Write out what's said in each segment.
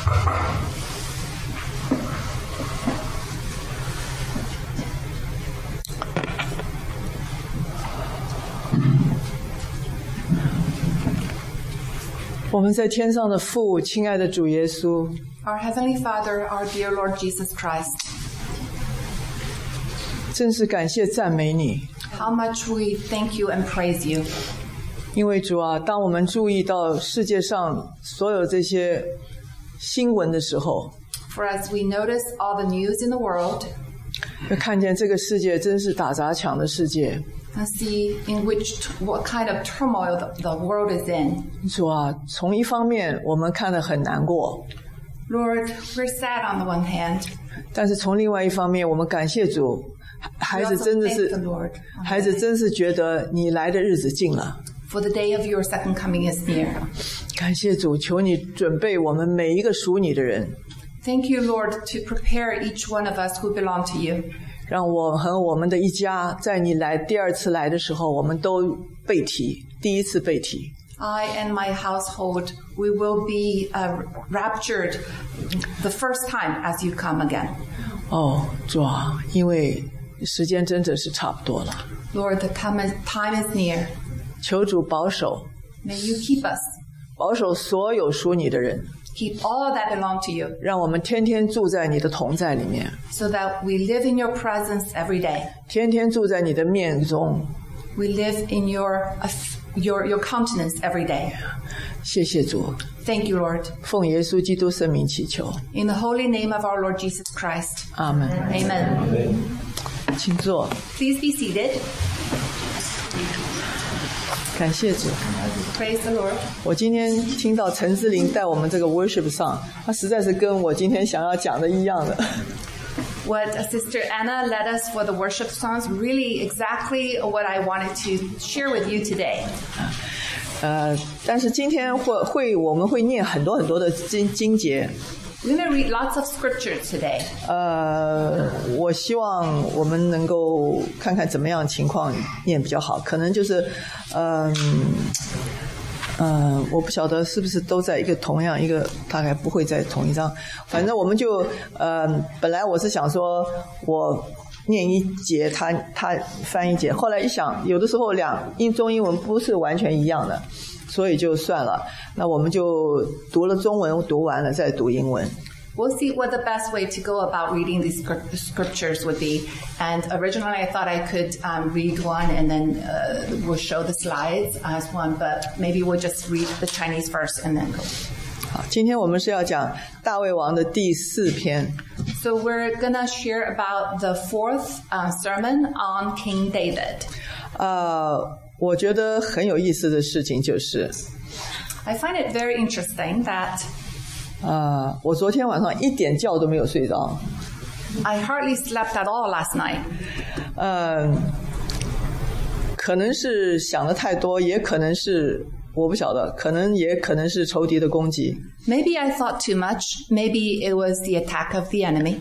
我们在天上的父，亲爱的主耶稣 Our Heavenly Father, our dear Lord Jesus Christ, 真是感谢赞美你， how much we thank you and praise you. 因为主啊，当我们注意到世界上所有这些新闻的时候， For as we notice all the news in the world, 会看见这个世界真是打砸抢的世界。 and see what kind of turmoil the world is in. 主啊，从一方面我们看得很难过， Lord, we're sad on the one hand. 但是从另外一方面，我们感谢主， 孩子真的是 We also thank the Lord. 孩子真是觉得你来的日子近了。 For the day of your second coming is near. 感谢主，求你准备我们每一个属你的人， Thank you, Lord, to prepare each one of us who belong to you. 让我和我们的一家在你来第二次来的时候，我们都被提，第一次被提。 I and my household, we will be raptured the first time as you come again. 哦，主啊，因为时间真的是差不多了， Lord, the time is near. 求主保守， May you keep us, 保守所有属你的人， keep all that belong to you, 让我们天天住在你的同在里面， so that we live in your presence every day. 天天住在你的面中。 We live in your countenance every day. 谢谢主， Thank you, Lord. 奉耶稣基督圣名祈求， In the holy name of our Lord Jesus Christ. 阿门。 Amen. 请坐， Please be seated. 感谢主。 Praise the Lord. 我今天听到陈思玲带我们这个 worship 上，她实在是跟我今天想要讲的一样的。 What Sister Anna led us for the worship songs, really exactly what I wanted to share with you today. 但是今天我们会念很多很多的经节。 We're going to read lots of scriptures today. 我希望我们能够看看怎么样情况念比较好，可能就是我不晓得是不是都在同样一个，大概不会在同一章。反正我们就本来我是想说我念一节，他翻一节，后来一想，有的时候中英文不是完全一样的，所以就算了。那我们就读了中文，读完了再读英文。 We'll see what the best way to go about reading these scriptures would be. And originally I thought I could read one and then we'll show the slides as one, but maybe we'll just read the Chinese first and then go. 好，今天我们是要讲大卫王的第4篇。 So we're going to share about the fourth sermon on King David. 我觉得很有意思的事情就是 I find it very interesting that 我昨天晚上一点觉都没有睡着。 I hardly slept at all last night. 可能是想的太多，也可能是我不晓得，也可能是仇敌的攻击。 Maybe I thought too much. Maybe it was the attack of the enemy.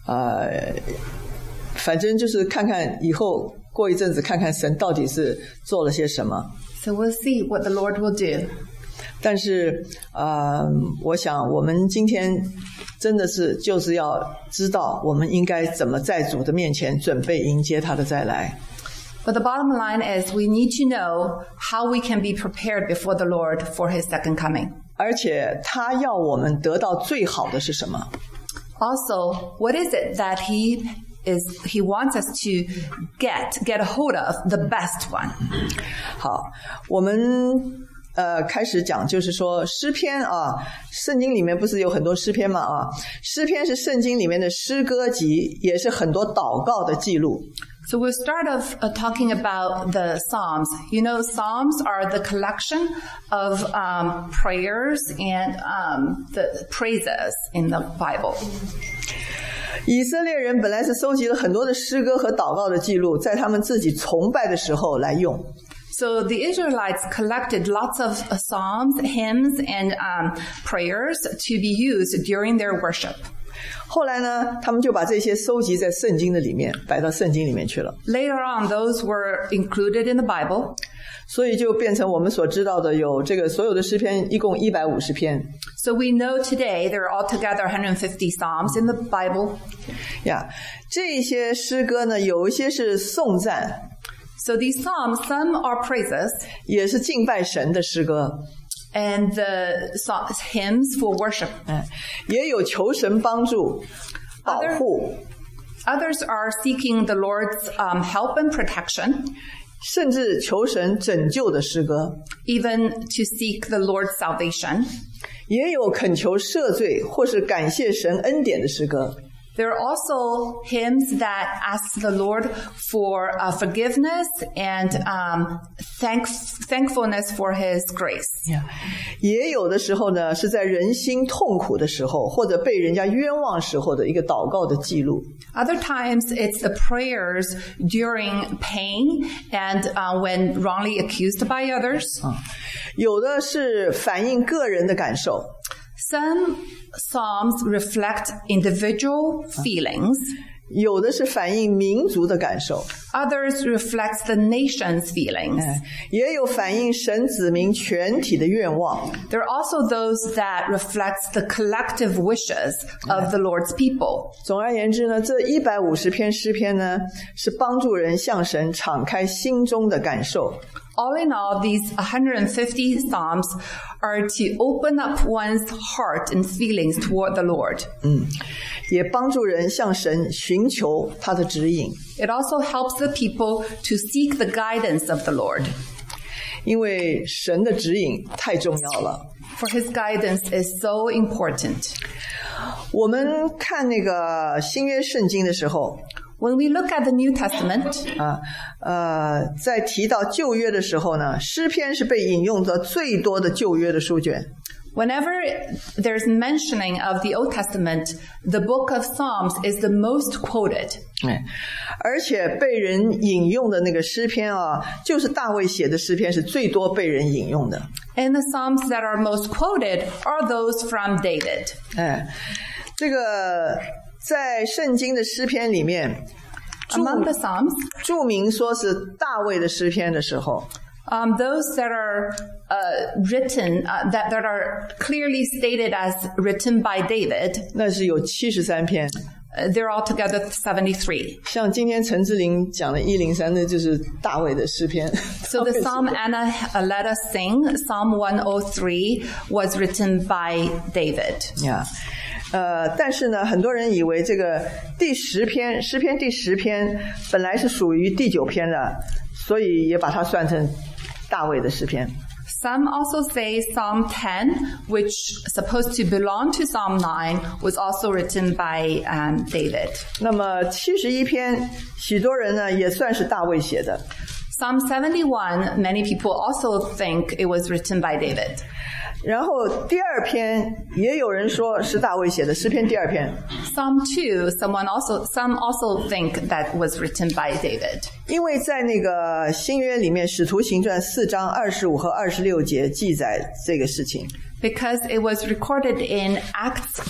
反正就是看看以后过一阵子，看看神到底是做了些什么。 So we'll see what the Lord will do. 但是我想我们今天真的就是要知道我们应该怎么在主的面前准备迎接他的再来。 But the bottom line is we need to know how we can be prepared before the Lord for his second coming. 而且他要我们得到最好的是什么？ Also, what is it that he wants us to get a hold of, the best one? 好，我们开始讲，就是说诗篇啊，圣经里面不是有很多诗篇嘛啊，诗篇是圣经里面的诗歌集，也是很多祷告的记录。 So we'll start off talking about the Psalms. You know, Psalms are the collection of prayers and the praises in the Bible. 以色列人本来是收集了很多的诗歌和祷告的记录，在他们自己崇拜的时候来用。 So the Israelites collected lots of psalms, hymns, and prayers to be used during their worship. 后来呢，他们就把这些收集在圣经的里面，摆到圣经里面去了。 Later on, those were included in the Bible. 所以就变成我们所知道的有这个所有的诗篇一共150篇。 So we know today there are altogether 150 Psalms in the Bible. 这些诗歌呢，有一些是颂赞。 So these Psalms, some are praises. 也是敬拜神的诗歌。 And the hymns for worship. 也有求神帮助、保护。 Others are seeking the Lord's help and protection. 甚至求神拯救的诗歌。 Even to seek the Lord's salvation. 也有恳求赦罪或是感谢神恩典的诗歌。 There are also hymns that ask the Lord for forgiveness and thankfulness for His grace. 也有的时候呢，是在人心痛苦的时候，或者被人家冤枉时候的一个祷告的记录。 Other times it's the prayers during pain and when wrongly accused by others. 有的是反映个人的感受。 Some Psalms reflect individual feelings. 有的是反映民族的感受。 Others reflect the nation's feelings. 也有反映神子民全体的愿望。 There are also those that reflect the collective wishes of the Lord's people. 总而言之呢，这150篇诗篇呢，是帮助人向神敞开心中的感受。 All in all, these 150 Psalms are to open up one's heart and feelings toward the Lord. 也帮助人向神寻求他的指引。 It also helps the people to seek the guidance of the Lord. 因为神的指引太重要了。 For His guidance is so important. 我们看那个新约圣经的时候， When we look at the New Testament, 在提到旧约的时候呢，诗篇是被引用的最多的旧约的书卷。 whenever there's mentioning of the Old Testament, the book of Psalms is the most quoted. 而且被人引用的那个诗篇啊，就是大卫写的诗篇是最多被人引用的。 And the Psalms that are most quoted are those from David. 这个在圣经的诗篇里面 Among the Psalms, 注明说是大卫的诗篇的时候 those that are written, that are clearly stated as written by David, 那是有73篇 they're altogether 73. 像今天陈志玲讲的103那就是大卫的诗篇 So the Psalm Anna let us sing, Psalm 103, was written by David. Yeah. 但是呢，很多人以为这个第10篇诗篇第10篇本来是属于第9篇的，所以也把它算成大卫的诗篇。 Some also say Psalm 10, which is supposed to belong to Psalm 9, was also written by David. 那么71篇，许多人呢也算是大卫写的。 Psalm 71, many people also think it was written by David. 然后第2篇也有人说是大卫写的，诗篇第2篇。 Psalm 2, some also think that was written by David. 因为在那个新约里面，使徒行传4章25和26节记载这个事情。 Because it was recorded in Acts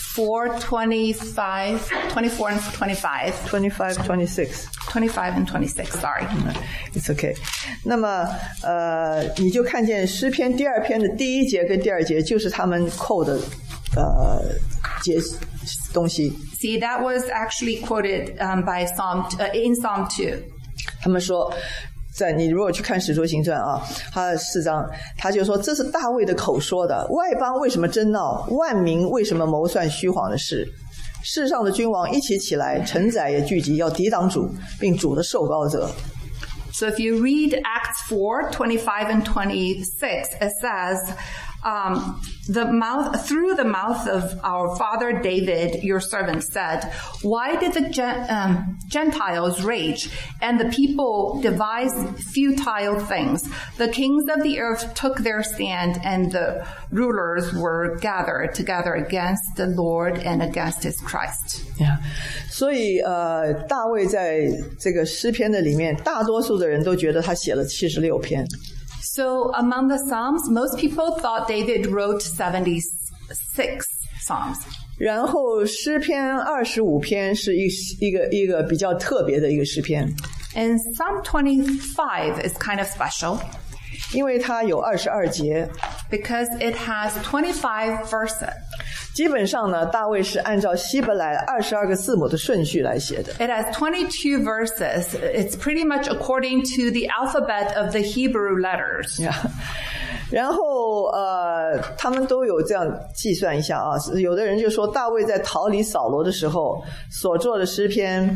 4:24 and 25. 25 and 26, sorry. It's okay. 那么你就看见诗篇第2篇的第1节跟第2节就是他们扣的东西。 See, that was actually quoted by in Psalm 2. 他们说你如果去看使徒行传啊，他4章他就说这是大卫的口说的，外邦为什么争闹，万民为什么谋算虚谎的事，世上的君王一起起来，臣宰也聚集，要抵挡主并主的受膏者。 So if you read Acts 4:25 and 26, it says, through the mouth of our father David, your servant said, why did the Gentiles rage and the people devise futile things? The kings of the earth took their stand and the rulers were gathered together against the Lord and against his Christ. 所以大卫在这个诗篇的里面，大多数的人都觉得他写了76篇。 So among the Psalms, most people thought David wrote 76 Psalms. 然后诗篇25篇是一个比较特别的一个诗篇。 And Psalm 25 is kind of special. 因为它有22节。 Because it has 25 verses. 基本上呢，大卫是按照希伯来22个字母的顺序来写的。 It has 22 verses. It's pretty much according to the alphabet of the Hebrew letters. 然后他们都有这样计算一下啊，有的人就说大卫在逃离扫罗的时候所做的诗篇。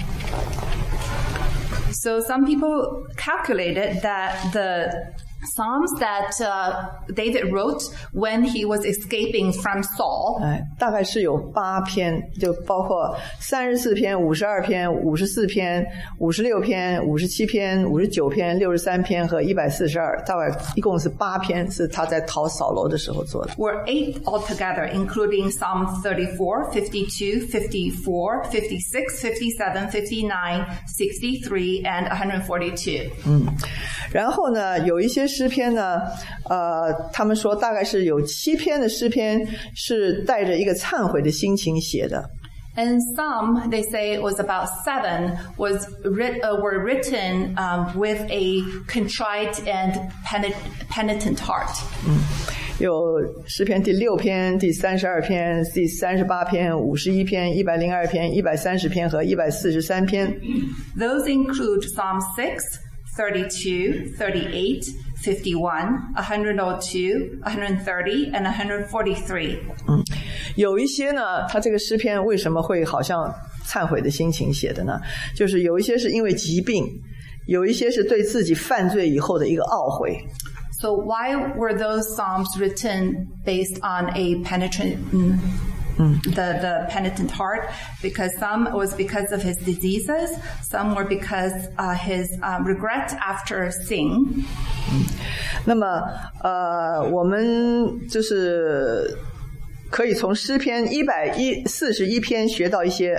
So some people calculated that the Psalms that David wrote when he was escaping from Saul. 大概是有8篇，就包括34篇、52篇、54篇、56篇、57篇、59篇、63篇和142，大概一共是8篇，是他在逃扫罗的时候做的。 Were 8 altogether, including Psalm 34, 52, 54, 56, 57, 59, 63, and 142. 然后呢，有一些诗篇呢，他们说大概是有7篇的诗篇是带着一个忏悔的心情写的。 And some, they say it was about 7, were written with a contrite and penitent heart. 有诗篇第6篇、第32篇、第38篇、51篇、102篇、130篇和143篇。 Those include Psalm 6, 32, 38, 51, 102, 130, and 143. 有一些呢，他这个诗篇为什么会好像忏悔的心情写的呢？就是有一些是因为疾病，有一些是对自己犯罪以后的一个懊悔。 So why were those psalms written based on a penitent, the penitent heart? Because some was because of his diseases, some were because his regret after sin. 那么我们就是可以从诗篇141篇学到一些。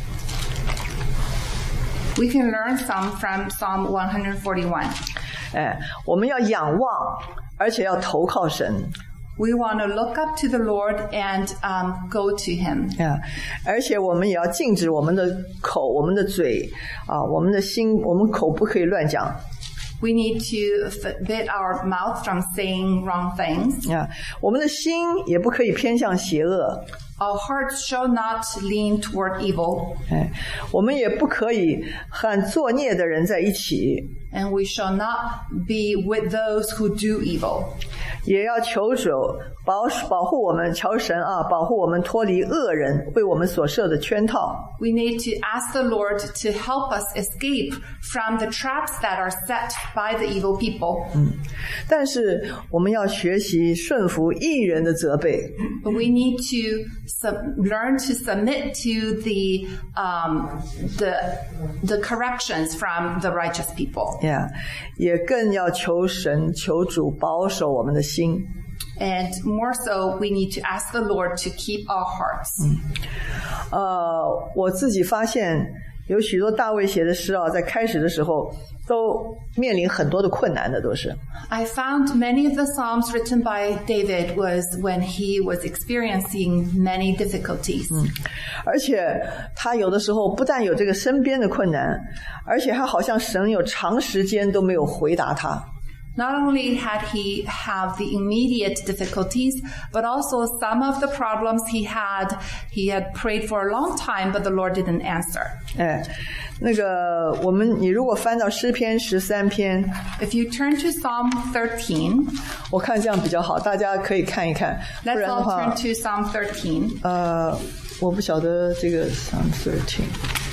We can learn some from Psalm 141. 我们要仰望，而且要投靠神。 We want to look up to the Lord and go to Him. 而且我们也要禁止我们的口、我们的嘴我们的心，我们口不可以乱讲。 We need to forbid our mouth from saying wrong things. 我们的心也不可以偏向邪恶。 Our hearts shall not lean toward evil. 我们也不可以和作孽的人在一起。 And we shall not be with those who do evil. 也要求主保护我们，求神保护我们脱离恶人为我们所设的圈套。 We need to ask the Lord to help us escape from the traps that are set by the evil people. 但是我们要学习顺服义人的责备。 But we need to learn to submit to the corrections from the righteous people. 也更要求神求主保守我们的心。 And more so, we need to ask the Lord to keep our hearts. 我自己发现有许多大卫写的诗在开始的时候都面临很多的困难的，都是。 I found many of the Psalms written by David was when he was experiencing many difficulties. 而且他有的时候不但有这个身边的困难，而且他好像神有长时间都没有回答他。 Not only had he have the immediate difficulties, but also some of the problems he had prayed for a long time, but the Lord didn't answer. 那个你如果翻到诗篇13篇 If you turn to Psalm 13, 我看这样比较好，大家可以看一看。 Let's all turn to Psalm 13. 我不晓得这个 Psalm 13，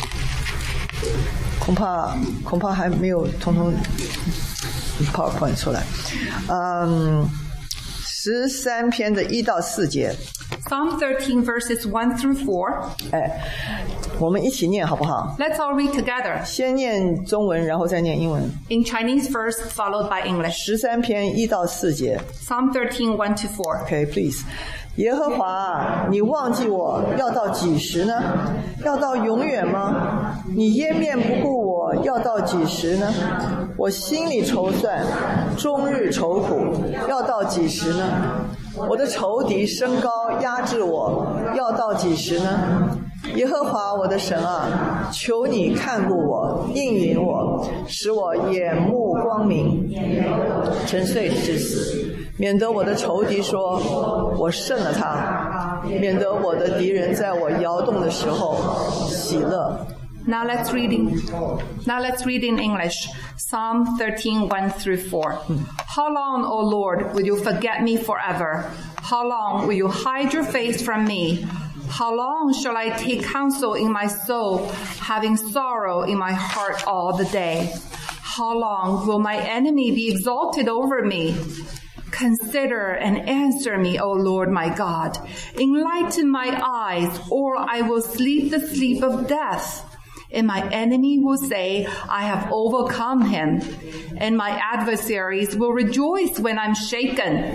恐怕还没有通通PowerPoint 出来。13篇的1到4节。 Psalm 13 verses 1 through 4. 我们一起念好不好？ Let's all read together. 先念中文，然后再念英文。 In Chinese first, followed by English. 13篇1到4节。 Psalm 13, 1 to 4. Okay, please. 耶和华，你忘记我要到几时呢？要到永远吗？你掩面不顾我要到几时呢？我心里筹算，终日愁苦，要到几时呢？我的仇敌升高压制我，要到几时呢？ 耶和华我的神啊，求你看顾我，应允我，使我眼目光明，沉睡至死，免得我的仇敌说我胜了他，免得我的敌人在我摇动的时候喜乐。 Now let's read in English. Psalm 13, 1 through 4. How long, O Lord, will you forget me forever? How long will you hide your face from me? How long shall I take counsel in my soul, having sorrow in my heart all the day? How long will my enemy be exalted over me? Consider and answer me, O Lord my God. Enlighten my eyes, or I will sleep the sleep of death. And my enemy will say, I have overcome him. And my adversaries will rejoice when I'm shaken.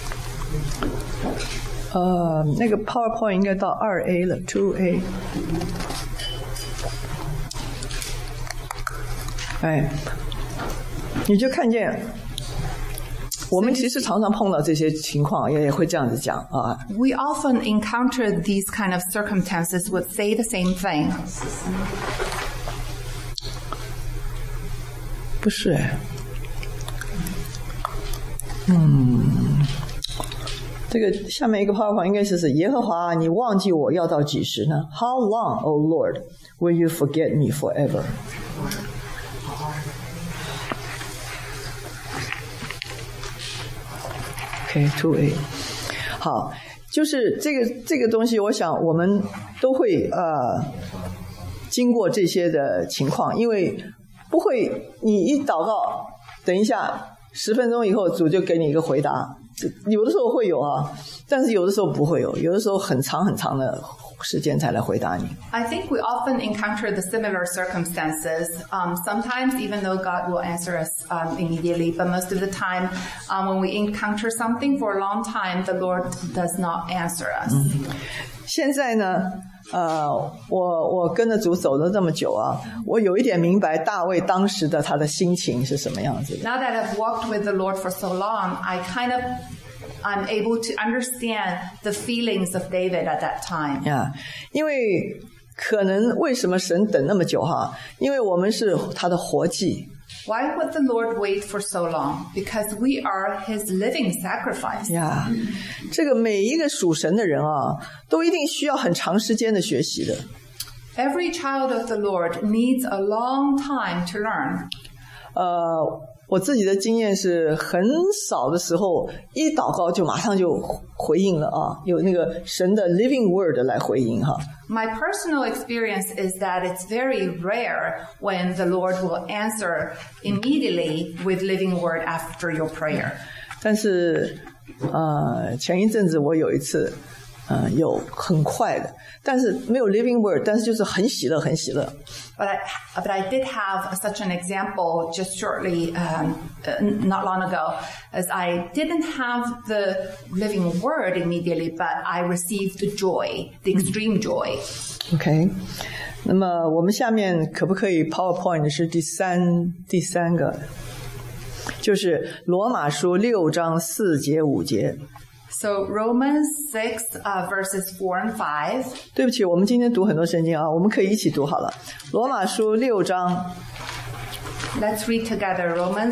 那个 PowerPoint 应该到2A 了 2A。哎，你就看见我们其实常常碰到这些情况，也会这样子讲啊。 We often encounter these kind of circumstances would say the same thing. 不是哎，这个下面一个 PowerPoint 应该是耶和华，你忘记我要到几时呢 ？How long, O Lord, will you forget me forever? Okay, 2A. 好，就是这个东西，我想我们都会经过这些的情况，因为不会你一祷告，等一下10分钟以后主就给你一个回答，有的时候会有啊，但是有的时候不会有，有的时候很长很长的时间才来回答你。 I think we often encounter the similar circumstances. Sometimes, even though God will answer us immediately, but most of the time, when we encounter something for a long time, the Lord does not answer us. 现在呢，我跟着主走了这么久啊，我有一点明白大卫当时的他的心情是什么样子的。 Now that I've walked with the Lord for so long, I'm able to understand the feelings of David at that time. 因为可能为什么神等那么久哈？因为我们是他的活祭。 Why would the Lord wait for so long? Because we are His living sacrifice. 这个每一个属神的人啊，都一定需要很长时间的学习的。 Every child of the Lord needs a long time to learn. 我自己的经验是很少的时候一祷告就马上就回应了啊，有那个神的 living word 来回应哈。 My personal experience is that it's very rare when the Lord will answer immediately with living word after your prayer. 但是前一阵子我有一次有很快的，但是没有 living word， 但是就是很喜乐很喜乐。 But I did have such an example just shortly, not long ago, as I didn't have the living word immediately, but I received the joy, the extreme joy. OK， 那么我们下面可不可以 PowerPoint 是第三个，就是罗马书6章4节5节。 So Romans 6 verses 4 and 5. 对不起，我们今天读很多圣经啊，我们可以一起读好了。罗马书6章。 Let's read together Romans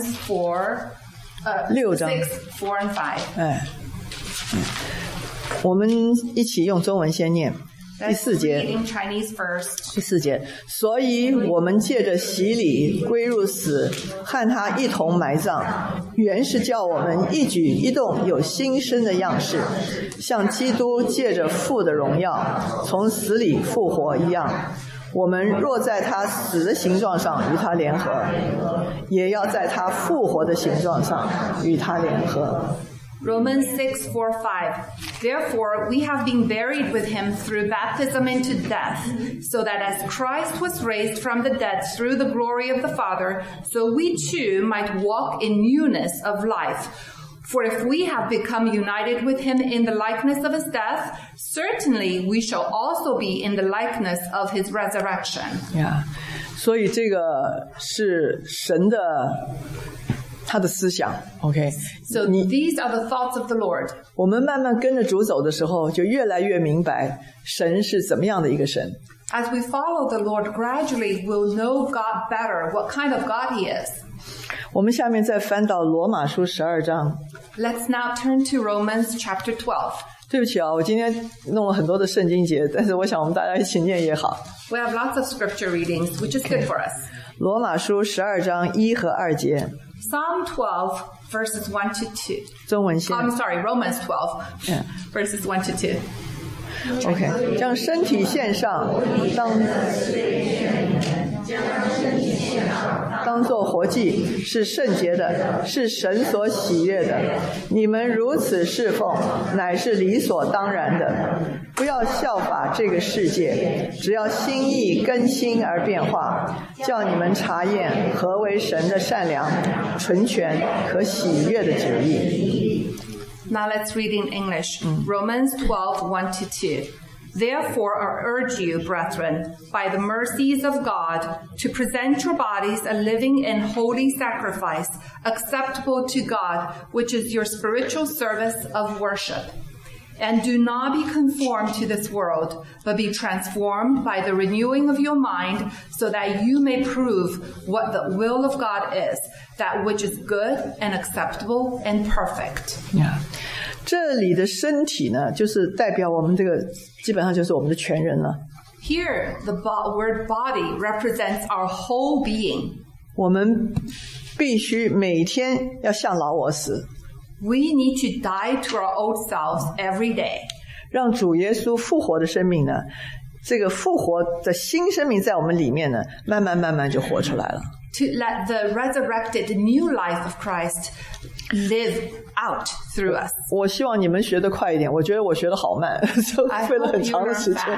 6章 6, 4 and 5. 我们一起用中文先念。第4节，第4节，所以我们借着洗礼归入死，和他一同埋葬，原是叫我们一举一动有新生的样式，像基督借着父的荣耀从死里复活一样。我们若在他死的形状上与他联合，也要在他复活的形状上与他联合。 Romans 6, 4, 5. Therefore, we have been buried with him through baptism into death, so that as Christ was raised from the dead through the glory of the Father, so we too might walk in newness of life. For if we have become united with him in the likeness of his death, certainly we shall also be in the likeness of his resurrection. 所以这个是神的他的思想 OK So these are the thoughts of the Lord. 我们慢慢跟着主走的时候，就越来越明白神是怎么样的一个神。 As we follow the Lord, gradually we'll know God better, what kind of God He is. 我们下面再翻到罗马书12章。 Let's now turn to Romans chapter 12. 对不起啊，我今天弄了很多的圣经节，但是我想我们大家一起念也好。 We have lots of scripture readings, which is good for us. 罗马书12章1和2节， Psalm 12, verses 1 to 2. 中文先。 I'm sorry, Romans 12, Yeah. verses 1 to 2. OK， 将身体献上，当作活祭，是圣洁的，是神所喜悦的。你们如此侍奉，乃是理所当然的。不要效法这个世界，只要心意更新而变化，叫你们察验何为神的善良、纯全、可喜悦的旨意。 Now let's read in English. Romans 12, 1 to 2. Therefore, I urge you, brethren, by the mercies of God, to present your bodies a living and holy sacrifice, acceptable to God, which is your spiritual service of worship. And do not be conformed to this world, but be transformed by the renewing of your mind, so that you may prove what the will of God is, that which is good and acceptable and perfect. 这里的身体呢，就是代表我们这个，基本上就是我们的全人了。 Here, the word body represents our whole being. 我们必须每天要向老我死， We need to die to our old selves every day. 让主耶稣复活的生命呢，这个复活的新生命在我们里面呢，慢慢就活出来了。 To let the resurrected new life of Christ live out through us. 我希望你们学得快一点，我觉得我学得好慢，就 I 费了 hope 很 you 长的 learn 时间。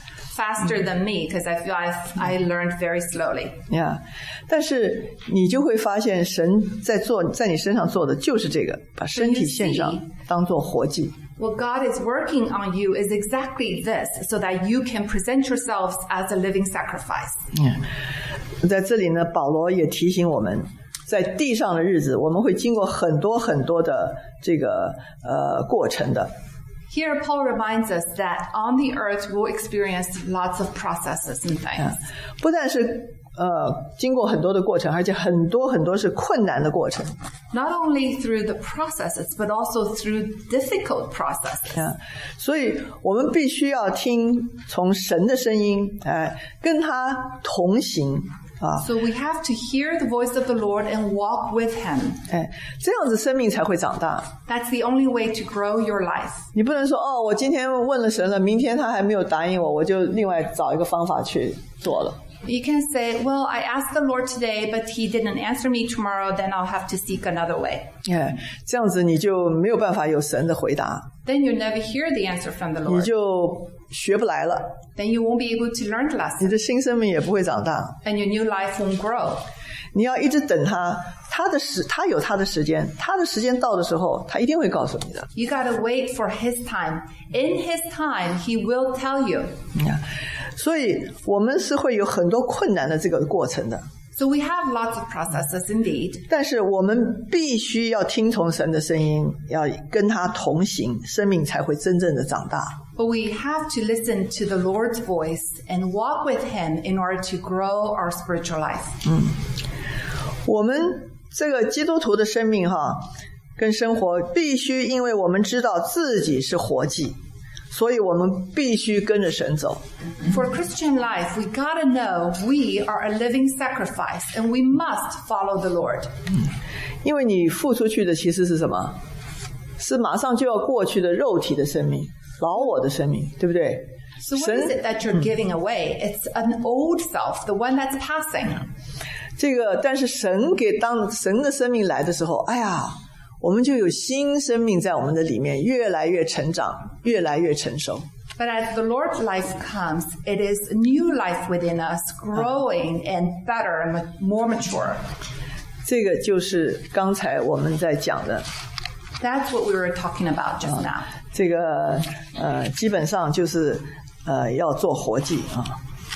faster than me, because I feel I learned very slowly. 但是你就会发现，神在你身上做的就是这个，把身体献上，当作活祭。 What God is working on you is exactly this, so that you can present yourselves as a living sacrifice. 在这里呢，保罗也提醒我们，在地上的日子，我们会经过很多的这个过程的。 Here, Paul reminds us that on the earth we'll experience lots of processes and things. 不但是经过很多的过程，而且很多是困难的过程。 Not only through the processes, but also through difficult processes. 所以我们必须要听从神的声音，跟他同行。 So we have to hear the voice of the Lord and walk with Him. 这样子生命才会长大。 That's the only way to grow your life. 你不能说我今天问了神了，明天他还没有答应我就另外找一个方法去做了。 You can say, well, I asked the Lord today, but He didn't answer me tomorrow, then I'll have to seek another way. 这样子你就没有办法有神的回答。 Then you'll never hear the answer from the 你 Lord. 就学不来了， Then you won't be able to learn the 你 lesson, 的新生命也不会长大。 and your new life won't grow. 你要一直等他有他的时间，他的时间到的时候，他一定会告诉你的。 You gotta wait for His time. In His time, He will tell you. 所以我们是会有很多困难的这个过程的。 So we have lots of processes indeed. 但是我们必须要听从神的声音，要跟他同行，生命才会真正的长大。 But we have to listen to the Lord's voice and walk with Him in order to grow our spiritual life. 我们这个基督徒的生命跟生活必须，因为我们知道自己是活祭，所以我们必须跟着神走。 For Christian life, we gotta know we are a living sacrifice and we must follow the Lord. 因为你付出去的其实是什么？是马上就要过去的肉体的生命，老我的生命，对不对？ So what is it that you're giving away? It's an old self, the one that's passing. 这个，但是当神的生命来的时候，我们就有新生命在我们的里面，越来越成长，越来越成熟。 But as the Lord's life comes, it is a new life within us, growing and better and more mature. 这个就是刚才我们在讲的。 That's what we were talking about just now. 这个基本上就是要做活祭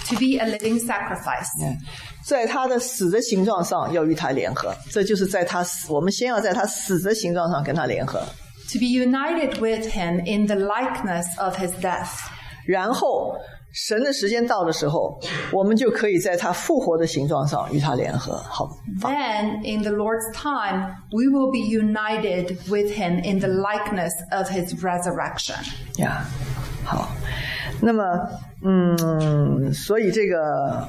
to be a living sacrifice. 在他的死的形状上要与他联合，这就是我们先要在他死的形状上跟他联合， To be united with him in the likeness of his death. 然后神的时间到的时候，我们就可以在他复活的形状上与他联合。好， Then, in the Lord's time, we will be united with him in the likeness of his resurrection. 呀，好，那么，所以这个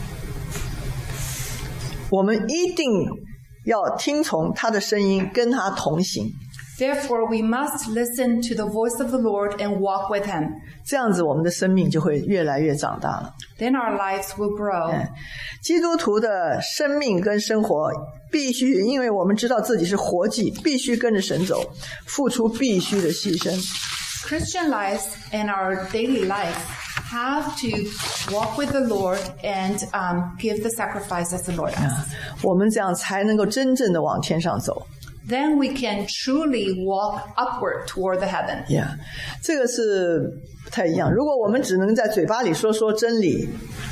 我们一定要听从他的声音，跟他同行。 Therefore, we must listen to the voice of the Lord and walk with him. 这样子，我们的生命就会越来越长大了。 Then our lives will grow. 基督徒的生命跟生活必须，因为我们知道自己是活祭，必须跟着神走，付出必须的牺牲。 Christian lives and our daily life have to walk with the Lord and give the sacrifices the Lord asks. 我们这样才能够真正的往天上走。 Then we can truly walk upward toward the heaven. 这个是不太一样。如果我们只能在嘴巴里说真理，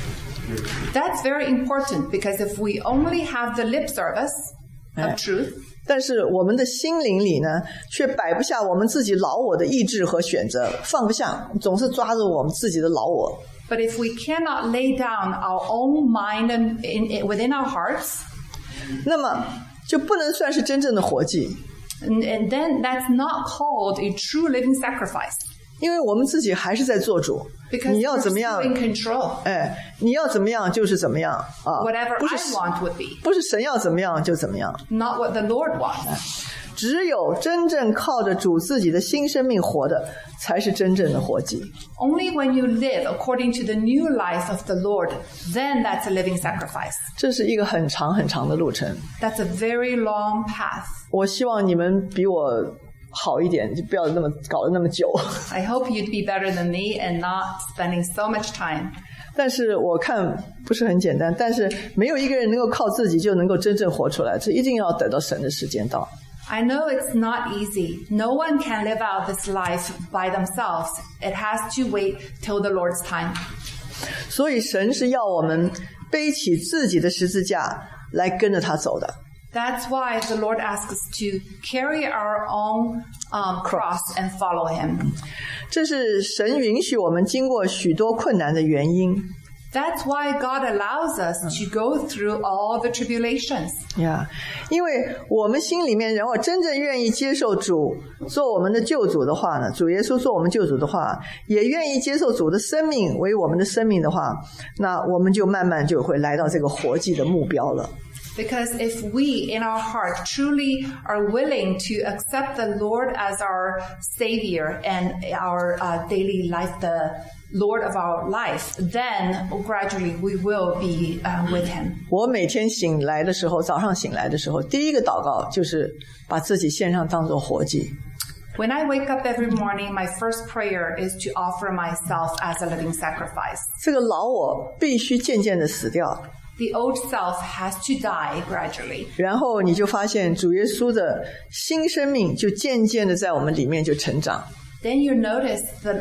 That's very important because if we only have the lip service of truth, 但是我们的心灵里呢，却摆不下我们自己老我的意志和选择，放不下，总是抓着我们自己的老我。 but if we cannot lay down our own mind and within our hearts, 那么就不能算是真正的活祭， and then that's not called a true living sacrifice. 因为我们自己还是在做主。 Because 你要 we're 怎么样 still in control. 你要怎么样就是怎么样啊， Whatever 不是 I want would be, 不是神要怎么样就怎么样。 not what the Lord wants. 只有真正靠着主自己的新生命活的，才是真正的活祭。 Only when you live according to the new life of the Lord, then that's a living sacrifice. 这是一个很长很长的路程。 That's a very long path. 我希望你们比我好一点，就不要搞得那么久。 I hope you'd be better than me and not spending so much time. 但是我看不是很简单，但是没有一个人能够靠自己就能够真正活出来，这一定要等到神的时间到。 I know it's not easy. No one can live out this life by themselves. It has to wait till the Lord's time. 所以神是要我们背起自己的十字架来跟着他走的。 That's why the Lord asks us to carry our own cross and follow him. 这是神允许我们经过许多困难的原因。 That's why God allows us to go through all the tribulations. 因为我们心里面，如果真正愿意接受主做我们的救主的话呢，主耶稣做我们救主的话，也愿意接受主的生命为我们的生命的话，那我们就慢慢就会来到这个活祭的目标了。 Because if we in our heart truly are willing to accept the Lord as our Savior and our daily life, the Lord of our life, then gradually we will be with him. 我每天醒来的时候，早上醒来的时候，第一个祷告就是把自己献上当作活祭。 When I wake up every morning, my first prayer is to offer myself as a living sacrifice. 这个老我必须渐渐的死掉。 The old self has to die gradually. 然后你就发现主耶稣的新生命就渐渐的在我们里面就成长。 Then you notice the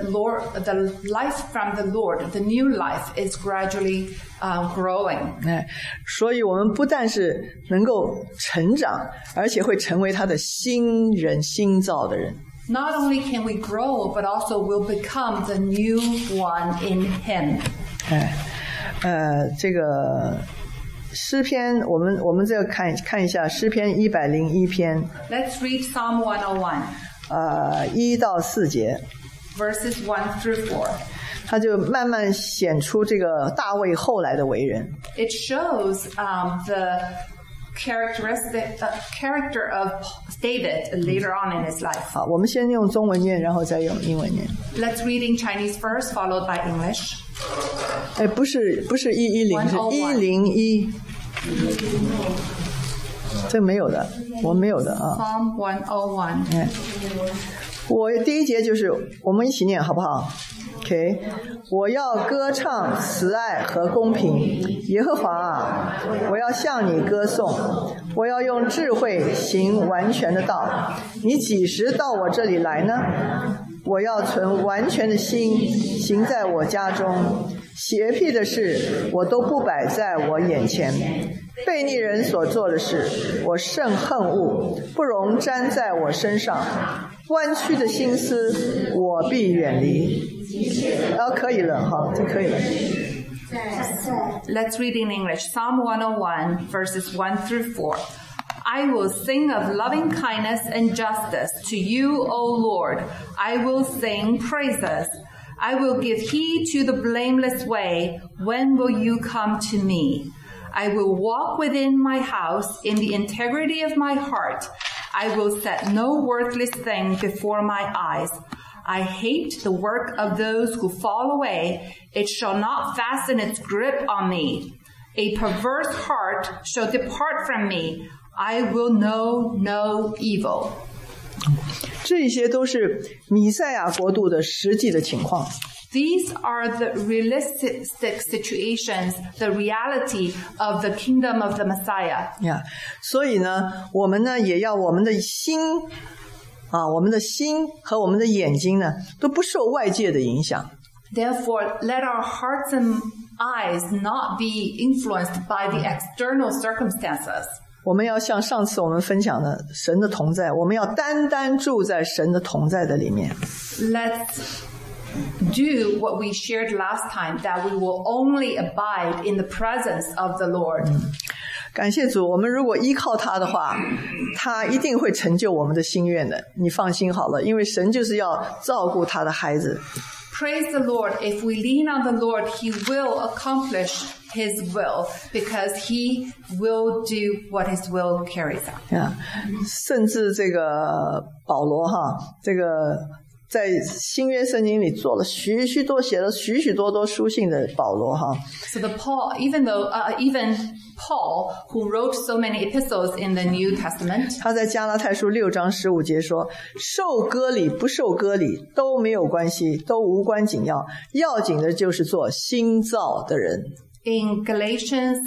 life from the Lord, the new life is gradually growing. 所以我们不但是能够成长，而且会成为他的新人、新造的人。 Not only can we grow, but also will become the new one in him. 这个诗篇，我们这个看一下诗篇101篇。 Let's read Psalm 101. 1到4节 Verses 1 through 4. 他就慢慢显出这个大卫后来的为人。 It shows the character of David later on in his life. 好，我们先用中文念，然后再用英文念。 Let's read in Chinese first, followed by English. 不是110，是101。这没有的，我没有的啊。 Psalm 101. 我第一节就是我们一起念好不好 ？OK， 我要歌唱慈爱和公平，耶和华啊，我要向你歌颂，我要用智慧行完全的道。你几时到我这里来呢？ 我要存完全的心行在我家中，邪僻的事我都不摆在我眼前，悖逆人所做的事我甚恨恶，不容沾在我身上，弯曲的心思我必远离。可以了哈，这可以了。 Let's read in English. Psalm 101, verses 1 through 4. I will sing of loving kindness and justice to you, O Lord. I will sing praises. I will give heed to the blameless way. When will you come to me? I will walk within my house in the integrity of my heart. I will set no worthless thing before my eyes. I hate the work of those who fall away. It shall not fasten its grip on me. A perverse heart shall depart from me. I will know no evil. 这些都是弥赛亚国度的实际的情况。 These are the realistic situations, the reality of the kingdom of the Messiah. 所以呢，我们呢也要我们的心我们的心和我们的眼睛呢都不受外界的影响。 Therefore, let our hearts and eyes not be influenced by the external circumstances. 我们要像上次我们分享的神的同在，我们要单单住在神的同在的里面。 Let's do what we shared last time, that we will only abide in the presence of the Lord. 感谢主，我们如果依靠他的话，他一定会成就我们的心愿的，你放心好了，因为神就是要照顾他的孩子。 Praise the Lord. If we lean on the Lord, He will accomplish His will, because He will do what His will carries out. 甚至这个保罗这个在新约圣经里做了写了许许多多书信的保罗 So even Paul, who wrote so many epistles in the New Testament, 他在加拉太书6章15节说，受割礼不受割礼都没有关系，都无关紧要，要紧的就是做新造的人。 In Galatians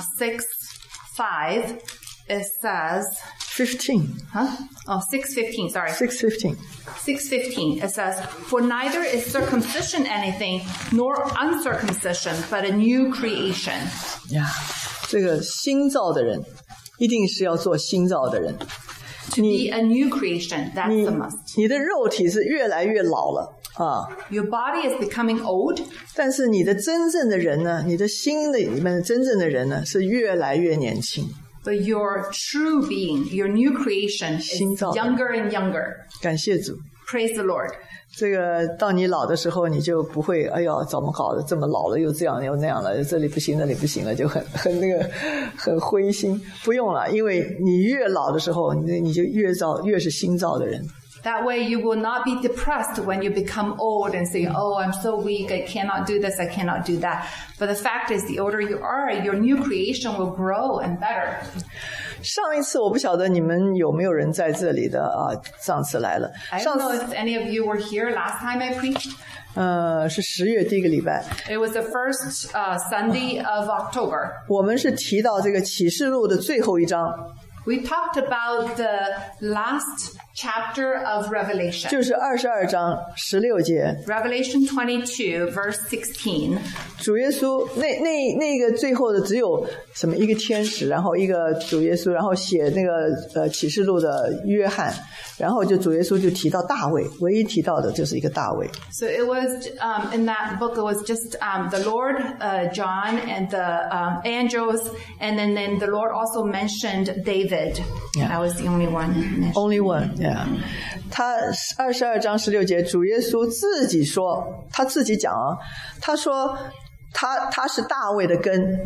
6:5, it says 15. 6:15, sorry. 6:15. 6:15, it says, For neither is circumcision anything, nor uncircumcision, but a new creation. 这个新造的人一定是要做新造的人。 To be a new creation, that's the must. 你的肉体是越来越老了 Your body is becoming old. 但是你的真正的人呢，你的心里面真正的人呢，是越来越年轻。 But your true being, your new creation is younger and younger. 感谢主。 Praise the Lord. 这个到你老的时候，你就不会哎呦怎么搞的，这么老了又这样又那样了，这里不行那里不行了，就很灰心。不用了，因为你越老的时候，你就越是新造的人。 That way you will not be depressed when you become old and say, oh, I'm so weak, I cannot do this, I cannot do that. But the fact is, the older you are, your new creation will grow and better. 上一次我不晓得你们有没有人在这里的上次来了。 I don't know if any of you were here last time I preached. 是10月第一个礼拜。 It was the first Sunday of October. 我们是提到这个启示录的最后一章。 We talked about the last chapter of Revelation. 就是22章16节。 Revelation 22, verse 16. 主耶稣那个最后的只有什么一个天使，然后一个主耶稣，然后写那个启示录的约翰，然后就主耶稣就提到大卫，唯一提到的就是一个大卫。 So it was in that book. It was just the Lord, John, and the angels, and then the Lord also mentioned David. Yeah. That was the only one. Only one, yeah. 他22章16节，主耶稣自己说，他自己讲他说他是大卫的根。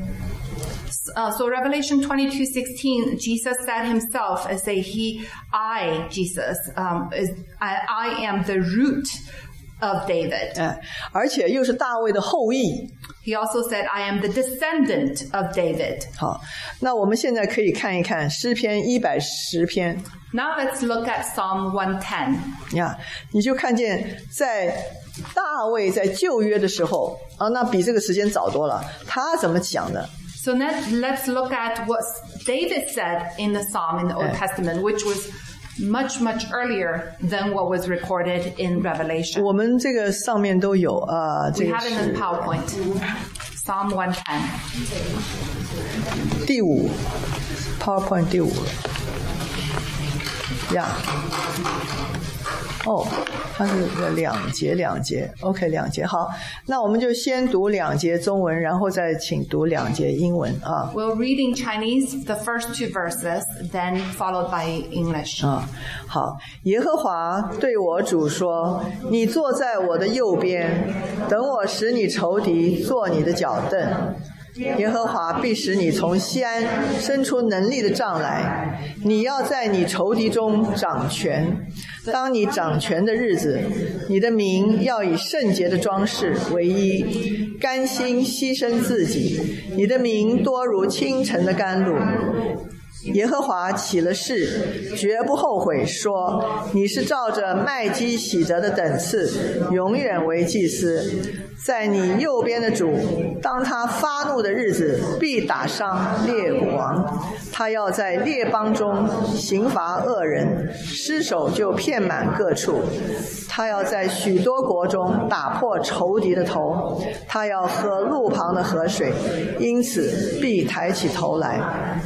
So Revelation 22:16, Jesus said himself, Jesus, I am the root of David. 而且又是大卫的后裔。 He also said, I am the descendant of David. 好，那我们现在可以看一看诗篇110篇。 Now let's look at Psalm 110. 你就看见在大卫在旧约的时候那比这个时间早多了，他怎么讲的？ So let's look at what David said in the Psalm in the Old Testament, which was much earlier than what was recorded in Revelation. 我们这个上面都有这 We 个 have it in the PowerPoint. Psalm 110. 第5 PowerPoint 第5呀。哦，它是2节 OK 2节。好，那我们就先读2节中文，然后再请读2节英文啊。 We'll read in Chinese the first 2 verses, then followed by English. 好，耶和华对我主说：你坐在我的右边，等我使你仇敌做你的脚凳。耶和华必使你从西安伸出能力的杖来，你要在你仇敌中掌权。当你掌权的日子，你的名要以圣洁的装饰为衣，甘心牺牲自己，你的名多如清晨的甘露。耶和华起了誓，绝不后悔，说：你是照着麦基洗德的等次，永远为祭司。在你右边的主，当他发怒的日子，必打伤列国王。他要在列邦中刑罚恶人，尸首就遍满各处。他要在许多国中打破仇敌的头。他要喝路旁的河水，因此必抬起头来。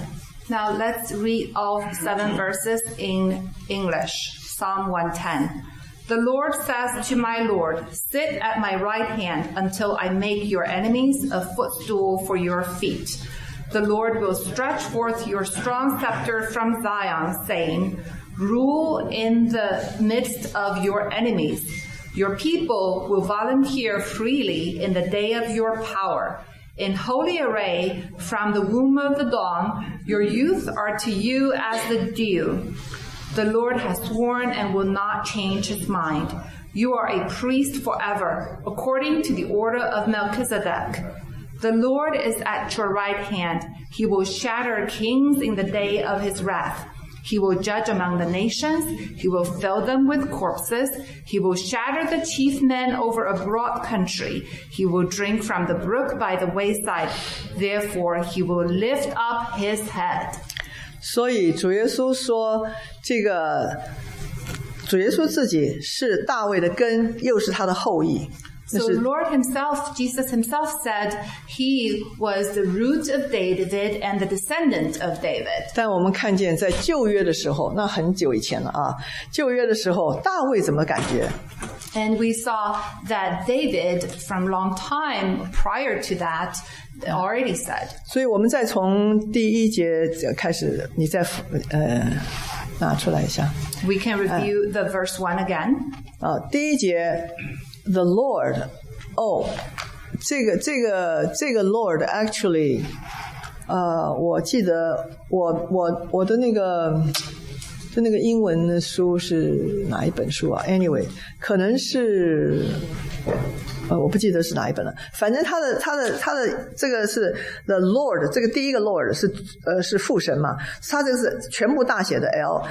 Now let's read all 7 verses in English. Psalm 110. The Lord says to my Lord, sit at my right hand until I make your enemies a footstool for your feet. The Lord will stretch forth your strong scepter from Zion, saying, rule in the midst of your enemies. Your people will volunteer freely in the day of your power. In holy array from the womb of the dawn, your youth are to you as the dew. The Lord has sworn and will not change his mind. You are a priest forever, according to the order of Melchizedek. The Lord is at your right hand. He will shatter kings in the day of his wrath. He will judge among the nations. He will fill them with corpses. He will shatter the chief men over a broad country. He will drink from the brook by the wayside. Therefore, he will lift up his head. 所以主耶稣说，这个主耶稣自己是大卫的根，又是他的后裔。 So Lord himself, Jesus himself said he was the root of David and the descendant of David. 但我们看见在旧约的时候，那很久以前了啊，旧约的时候大卫怎么感觉？ And we saw that David, from long time prior to that, already said. 所以我们再从第1节开始，你再拿出来一下。 We can review the verse 1 again. 第1节 The Lord 这个 Lord actually 我记得我的那个就那个英文的书是哪一本书啊 Anyway 可能是我不记得是哪一本了，反正他的这个是 The Lord， 这个第一个 Lord 是父神嘛，他这个是全部大写的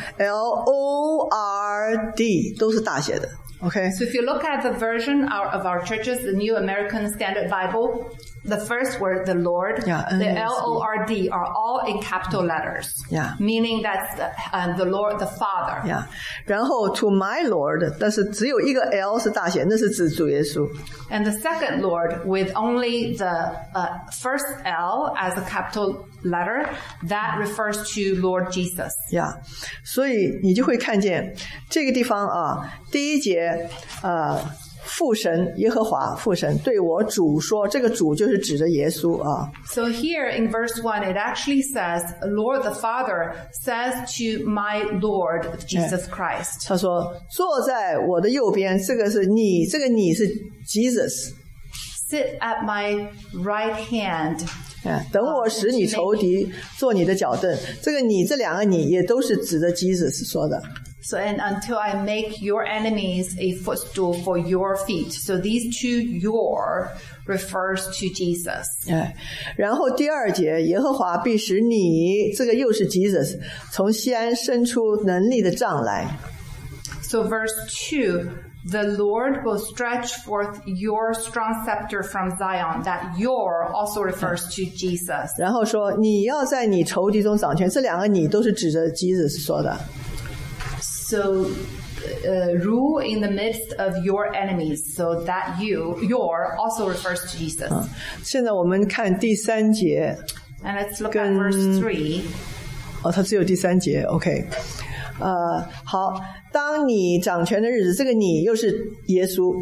L-O-R-D 都是大写的 OK。 So if you look at the version of our churches, the New American Standard Bible, the first word, the Lord, the L-O-R-D are all in capital letters, meaning that's the Lord, the Father. 然后 To my Lord 但是只有一个 L 是大写，那是指主耶稣。 And the second Lord with only the first L as a capital letter, that refers to Lord Jesus. 所以你就会看见这个地方啊，第1节父神耶和华父神对我主说，这个主就是指着耶稣啊。 So here in verse 1 it actually says Lord the Father says to my Lord Jesus Christ. 他说坐在我的右边，这个是你，这个你是 Jesus. Sit at my right hand. 等我使你仇敌做你的脚凳，这个你，这两个你也都是指着 Jesus 说的。 So and until I make your enemies a footstool for your feet. So these two your refers to Jesus. 然后第2节耶和华必使你，这个又是 Jesus 从西安伸出能力的杖来。 So verse 2, the Lord will stretch forth your strong scepter from Zion. That your also refers to Jesus. 然后说你要在你仇敌中掌权，这两个你都是指着 Jesus 说的。 So rule in the midst of your enemies, so that your also refers to Jesus. 现在我们看第3节。 And let's look at verse 3. 它只有第3节 ，OK。好，当你掌权的日子，这个你又是耶稣。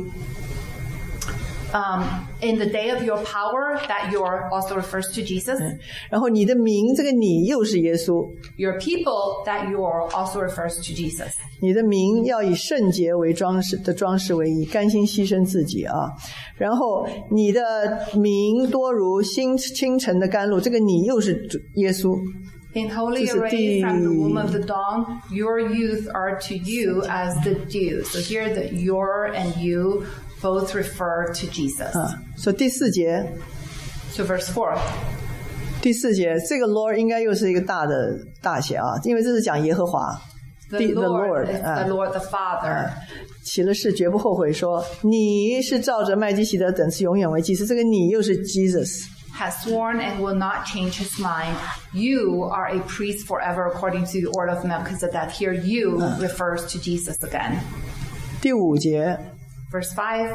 In the day of your power, that your also refers to Jesus. 然后你的名，这个你又是耶稣。 Your people, that your also refers to Jesus. 你的名要以圣洁为装饰为衣，甘心牺牲自己啊。然后你的名多如清晨的甘露，这个你又是耶稣。 In holy array from the womb of the dawn, your youth are to you as the dew. So here the your and you both refer to Jesus. 所以第4节。 So verse 4. 第4节，这个 Lord 应该又是一个大写啊，因为这是讲耶和华。 The Lord is the Lord the Father. 起了誓绝不后悔说，你是照着麦基洗德等次永远为祭司，这个你又是 Jesus。 Has sworn and will not change his mind. You are a priest forever according to the order of Melchizedek. Here you refers to Jesus again. 第5节。 Verse 5.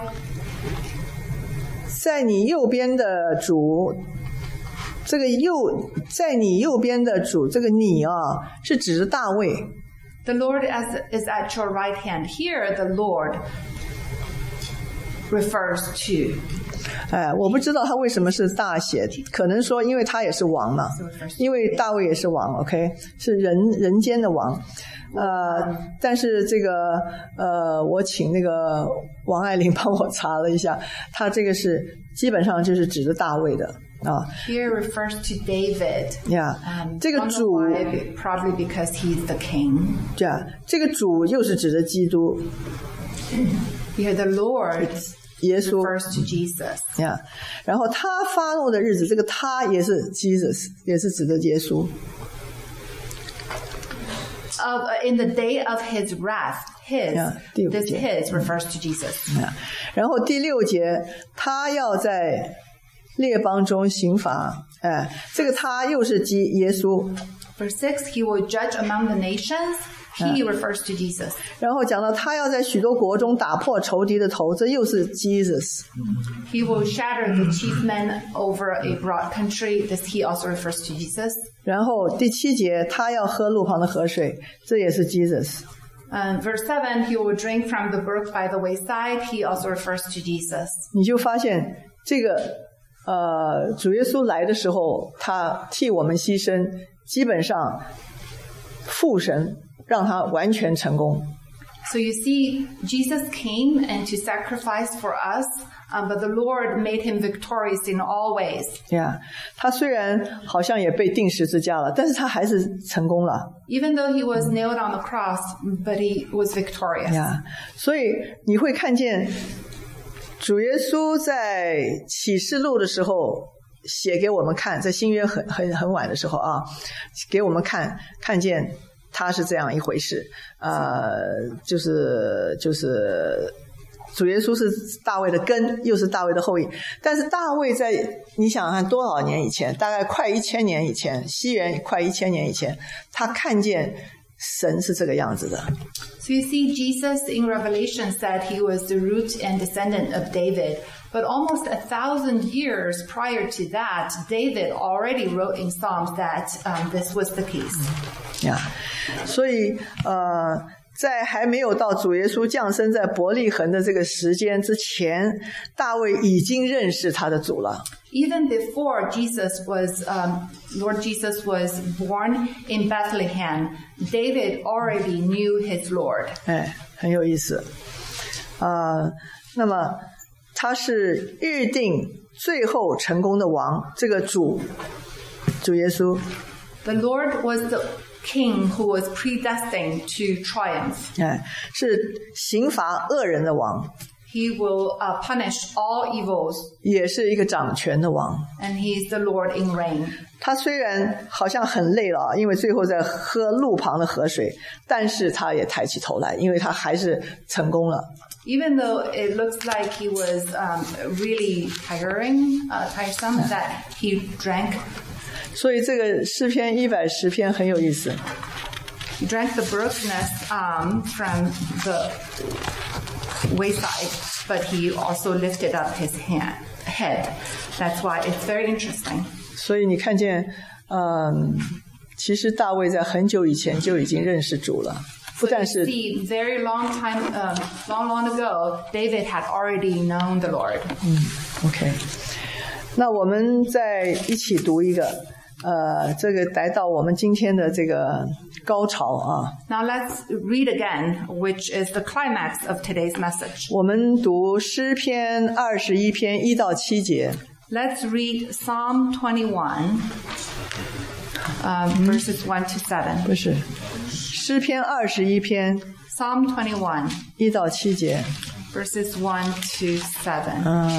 在你右边的主，这个在你右边的主，这个你啊，是指着大卫。 The Lord is at your right hand. Here, the Lord refers to. 我不知道他为什么是大写，可能说因为他也是王嘛，因为大卫也是王 ，OK， 是人间的王。但是这个我请那个王爱玲帮我查了一下，他这个是基本上就是指着大卫的啊。 Here refers to David. Yeah， 这个主 probably because he's the king. Yeah， 这个主又是指着基督。 Here the Lord 耶稣 refers to Jesus. Yeah， 然后他发怒的日子，这个他也是 Jesus， 也是指着耶稣。 In the day of his wrath, this his refers to Jesus. 然后第6节，他要在列邦中刑罚，这个他又是耶稣。 Verse 6, he will judge among the nations. He refers to Jesus. 然后讲到他要在许多国中打破仇敌的头，这又是 Jesus. He will shatter the chief men over a broad country. This he also refers to Jesus. 然后第7节，他要喝路旁的河水，这也是 Jesus. Verse 7, he will drink from the brook by the wayside. He also refers to Jesus. 你就发现这个主耶稣来的时候，他替我们牺牲，基本上父神让他完全成功。 So you see, Jesus came and to sacrifice for us, but the Lord made him victorious in all ways. Yeah， 他虽然好像也被钉十字架了，但是他还是成功了。 Even though he was nailed on the cross, but he was victorious. Yeah， 所以你会看见主耶稣在启示录的时候写给我们看，在新约很晚的时候啊，给我们看见他是这样一回事，就是主耶稣是大卫的根，又是大卫的后裔。但是大卫在你想想看多少年以前，大概快1000年以前，西元快1000年以前，他看见神是这个样子的。 So you see, Jesus in Revelation said he was the root and descendant of David. But almost 1,000 years prior to that, David already wrote in Psalms that this was the case. Yeah. 所以在还没有到主耶稣降生在伯利恒的这个时间之前，大卫已经认识他的主了。 Even before Lord Jesus was born in Bethlehem, David already knew his Lord. 很有意思。那么他是预定最后成功的王，这个主耶稣。 The Lord was the King who was predestined to triumph. 是刑罚恶人的王。 He will punish all evils. 也是一个掌权的王。 And he is the Lord in reign. 他虽然好像很累了，因为最后在喝路旁的河水，但是他也抬起头来，因为他还是成功了。 Even though it looks like he was really tiresome, that he drank. 所以这个诗篇110篇很有意思。 He drank the brokenness from the wayside, but he also lifted up his head. That's why it's very interesting. 所以你看见，其实大卫在很久以前就已经认识主了。不但是 See, very long ago, David had already known the Lord. OK， 那我们再一起读一个，这个来到我们今天的这个高潮啊。 Now let's read again, which is the climax of today's message. 我们读诗篇21篇1到7节。 Let's read Psalm 21, verses 1 to 7. 不是，诗篇21篇 Psalm 21, 1到7节。 verses 1 to 7.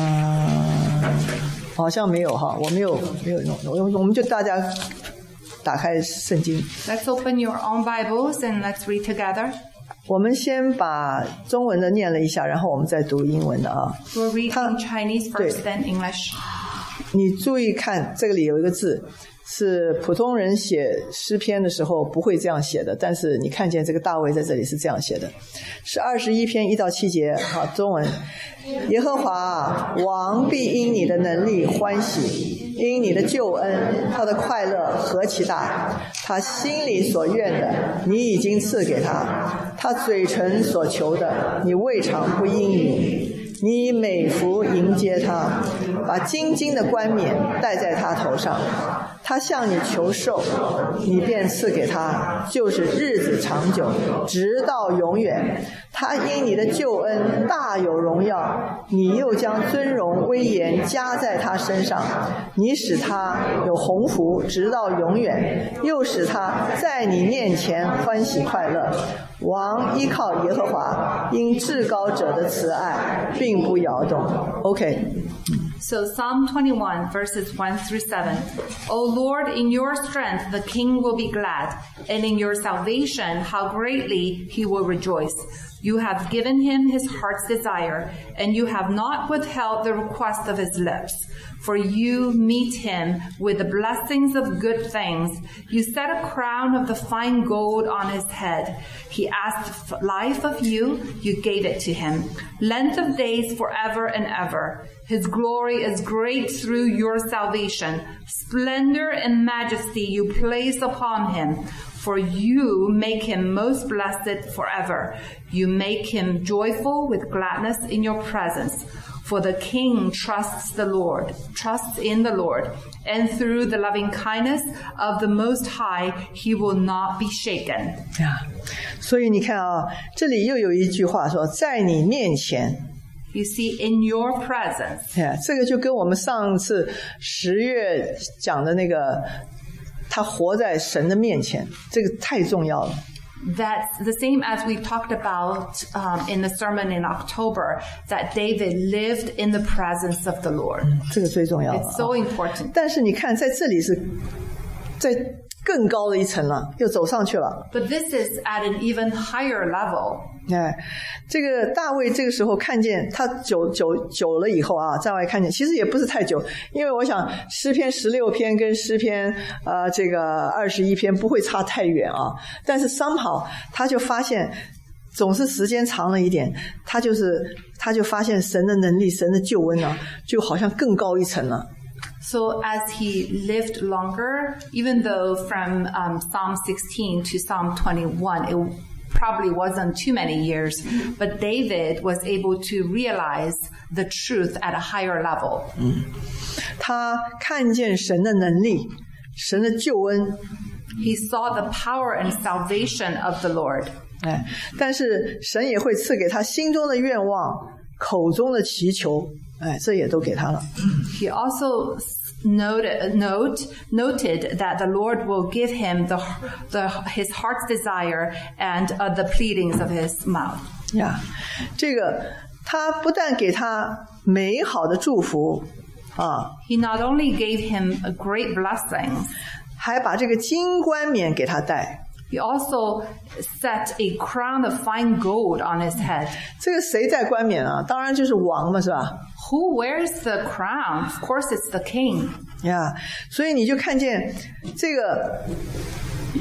好像没有哈，我没有弄，我们就大家打开圣经。 Let's open your own Bibles and let's read together. 我们先把中文的念了一下，然后我们再读英文的啊。 We'll read in Chinese first, then English. 你注意看，这个里有一个字是普通人写诗篇的时候不会这样写的，但是你看见这个大卫在这里是这样写的，是21篇1到7节。好，中文：耶和华，王必因你的能力欢喜，因你的救恩，他的快乐何其大！他心里所愿的，你已经赐给他；他嘴唇所求的，你未尝不应允。你以美福迎接他，把金金的冠冕戴在他头上。他向你求寿，你便赐给他，就是日子长久，直到永远。他因你的救恩大有荣耀，你又将尊荣威严加在他身上。你使他有鸿福，直到永远，又使他在你面前欢喜快乐。王依靠耶和华，因至高者的慈爱并不摇动。 OK。 So Psalm 21 verses 1 through 7. O Lord, in your strength the king will be glad, and in your salvation how greatly he will rejoice. You have given him his heart's desire, and you have not withheld the request of his lips. For you meet him with the blessings of good things. You set a crown of the fine gold on his head. He asked life of you, you gave it to him. Length of days forever and ever. His glory is great through your salvation. Splendor and majesty you place upon him. For you make him most blessed forever. You make him joyful with gladness in your presence. For the king trusts in the Lord, and through the loving kindness of the Most High, he will not be shaken. 所以你看啊，这里又有一句话说，在你面前。 You see, in your presence. 这个就跟我们上次10月讲的那个，他活在神的面前，这个太重要了。 That's the same as we talked about in the sermon in October, that David lived in the presence of the Lord. 这个最重要了。 It's so important. 但是你看，在这里是在更高的一层了，又走上去了。 But this is at an even higher level. 这个大卫这个时候看见他久了以后啊，在外看见，其实也不是太久，因为我想诗篇16篇跟诗篇这个21篇不会差太远啊，但是somehow他就发现总是时间长了一点，他就发现神的能力，神的救恩啊，就好像更高一层了。 So as he lived longer, even though from Psalm 16 to Psalm 21, it probably wasn't too many years, but David was able to realize the truth at a higher level. 他看见神的能力，神的救恩。 He saw the power and salvation of the Lord. 但是神也会赐给他心中的愿望，口中的祈求，这也都给他了。 He also noted that the Lord will give him his heart's desire and the pleadings of his mouth. 这个他不但给他美好的祝福啊， He not only gave him a great blessings, 还把这个金冠冕给他戴。 He also set a crown of fine gold on his head. 这个谁戴冠冕啊？当然就是王嘛，是吧？ Who wears the crown? Of course, it's the king. 所以你就看见这个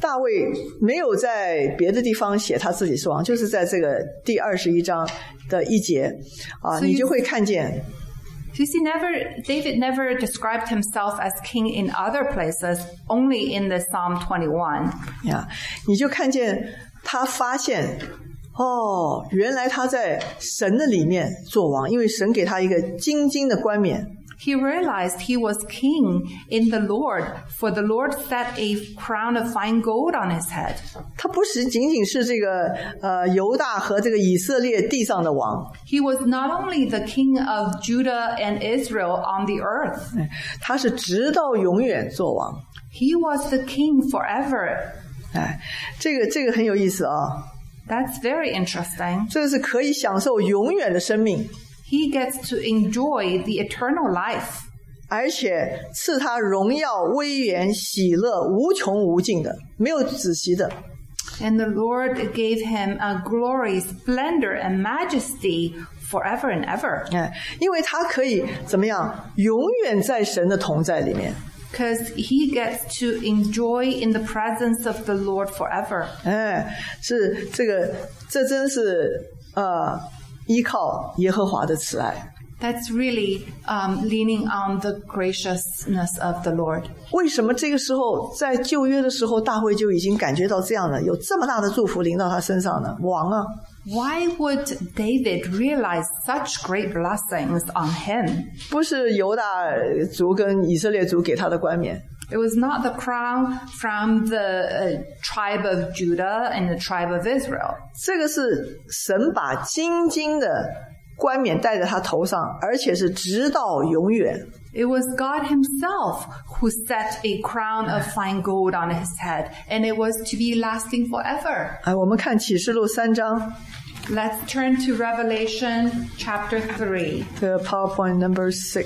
大卫没有在别的地方写他自己是王，就是在这个第21章的1节啊，你就会看见。 You see, David never described himself as king in other places, only in the Psalm 21. 呀，你就看见他发现，原来他在神的里面做王，因为神给他一个金金的冠冕。 He realized he was king in the Lord, for the Lord set a crown of fine gold on his head. 他不是仅仅是这个犹大和这个以色列地上的王。 He was not only the king of Judah and Israel on the earth. 他是直到永远做王。 He was the king forever. 这个很有意思啊。 That's very interesting. 这是可以享受永远的生命。 He gets to enjoy the eternal life. 而且赐他荣耀、威严、喜乐，无穷无尽的，没有止息的。 And the Lord gave him a glory, splendor, and majesty forever and ever. 因为他可以怎么样，永远在神的同在里面。 Because he gets to enjoy in the presence of the Lord forever. 是这真是依靠耶和华的慈爱。 That's really leaning on the graciousness of the Lord. 为什么这个时候在旧约的时候，大卫就已经感觉到这样了，有这么大的祝福临到他身上呢？王啊！ Why would David realize such great blessings on him? 不是犹大族跟以色列族给他的冠冕。 It was not the crown from the tribe of Judah and the tribe of Israel. 这个是神把金金的冠冕戴在他头上，而且是直到永远。 It was God himself who set a crown of fine gold on his head, and it was to be lasting forever. 我们看启示录3章。 Let's turn to Revelation chapter 3. The PowerPoint number 6.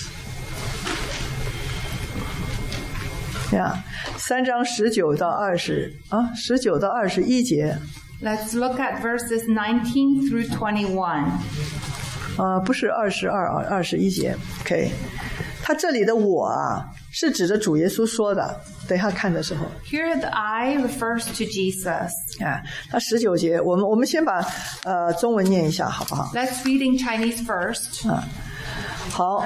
3章19到21节。 Let's look at verses 19 through 21. 不是21节。OK， 他这里的我是指着主耶稣说的。等一下看的时候 Here the I refers to Jesus. 他19节，我们先把中文念一下好不好？ Let's read in Chinese first. 好。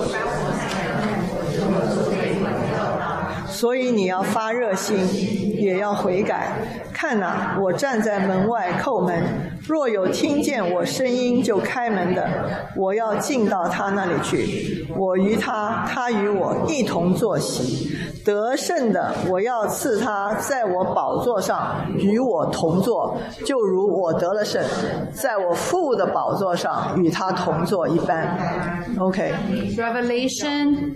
所以你要发热心，也要悔改。看哪，我站在门外叩门，若有听见我声音就开门的，我要进到他那里去，我与他，他与我一同坐席。得胜的，我要赐他在我宝座上与我同坐，就如我得了胜，在我父的宝座上与他同坐一般。OK。 Revelation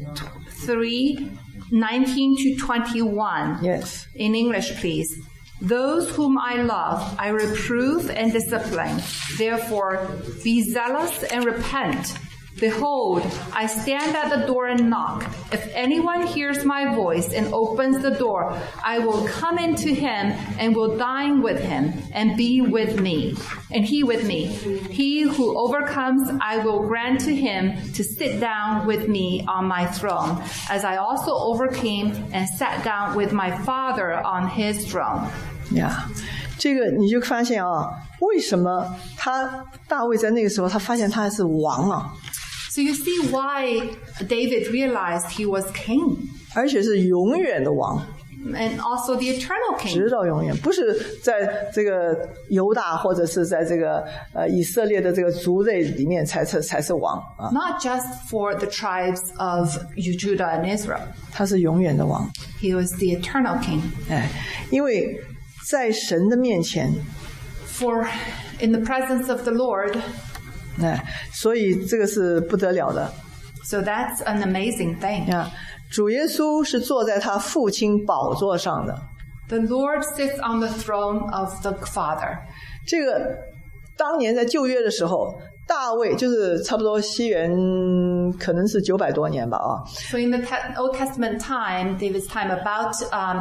3:19 to 21. Yes. In English, please. Those whom I love, I reprove and discipline. Therefore, be zealous and repent. Behold, I stand at the door and knock. If anyone hears my voice and opens the door, I will come into him and will dine with him and be with me, and he with me. He who overcomes, I will grant to him to sit down with me on my throne, as I also overcame and sat down with my Father on his throne. 这个你就发现为什么大卫在那个时候他发现他是王 So you see why David realized he was king. 而且是永远的王。 And also the eternal king. 直到永远，不是在这个犹大或者是在这个以色列的这个族类里面才是王 Not just for the tribes of Judah and Israel. 他是永远的王。 He was the eternal king. 因为在神的面前 For in the presence of the Lord. 所以这个是不得了的。 So that's an amazing thing. 主耶稣是坐在他父亲宝座上的。 The Lord sits on the throne of the Father. 这个当年在旧约的时候，大卫就是差不多西元可能是900多年吧 So in the Old Testament time, David's time, about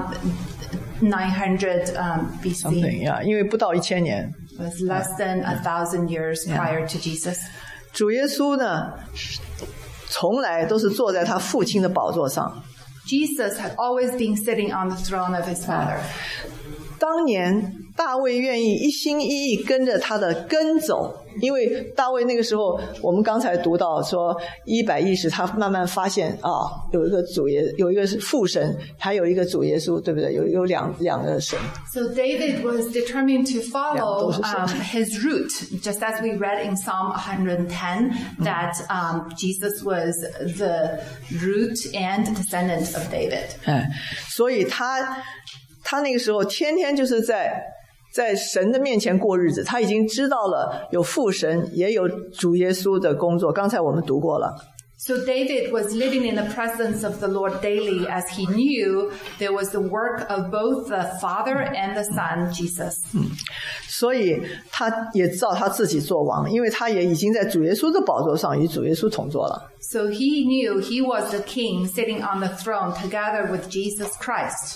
900 BC. 因为不到1000年。 It was less than 1,000 years prior to Jesus. 主耶稣呢，从来都是坐在他父亲的宝座上。 Jesus had always been sitting on the throne of his Father. 当年大卫愿意一心一意跟着他的根走，因为大卫那个时候我们刚才读到说110他慢慢发现有一个有一个父神，还有一个主耶稣，对不对？有两个神。 So David was determined to follow his route, just as we read in Psalm 110 that Jesus was the root and descendant of David. 所以他那个时候天天就是在神的面前过日子，他已经知道了有父神也有主耶稣的工作，刚才我们读过了。 So David was living in the presence of the Lord daily as he knew there was the work of both the Father and the Son, Jesus. 所以他也照他自己做王，因为他也已经在主耶稣的宝座上与主耶稣同坐了。 So he knew he was the king sitting on the throne together with Jesus Christ.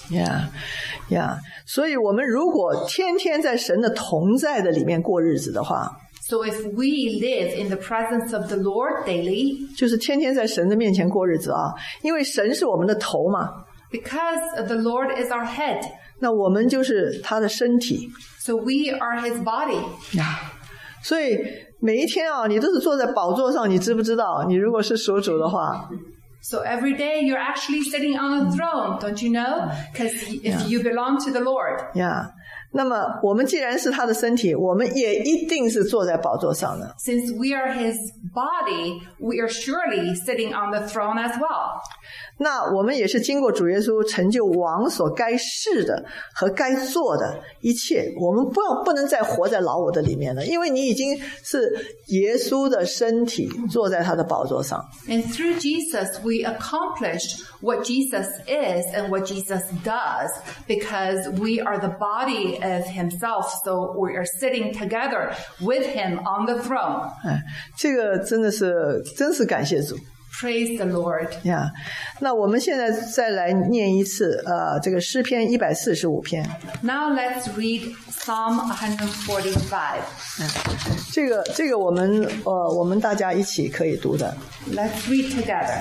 Yeah. 所以我们如果天天在神的同在的里面过日子的话， So if we live in the presence of the Lord daily, 就是天天在神的面前过日子因为神是我们的头嘛。 Because the Lord is our head. 那我们就是他的身体。 So we are his body. 所以每一天你都是坐在宝座上，你知不知道？你如果是属主的话。 So every day you're actually sitting on a throne, don't you know? Because if you belong to the Lord. Yeah. 那么我们既然是他的身体，我们也一定是坐在宝座上的。 Since we are his body, we are surely sitting on the throne as well. 那我们也是经过主耶稣成就王所该是的和该做的一切，我们不能再活在老我的里面了，因为你已经是耶稣的身体，坐在他的宝座上。 And through Jesus, we accomplished what Jesus is and what Jesus does, because we are the body of himself, so we are sitting together with him on the throne. 这个真是感谢主。 Praise the Lord. 那我们现在再来念一次这个诗篇145篇。 Now let's read Psalm 145. 这个我们大家一起可以读的。 Let's read together.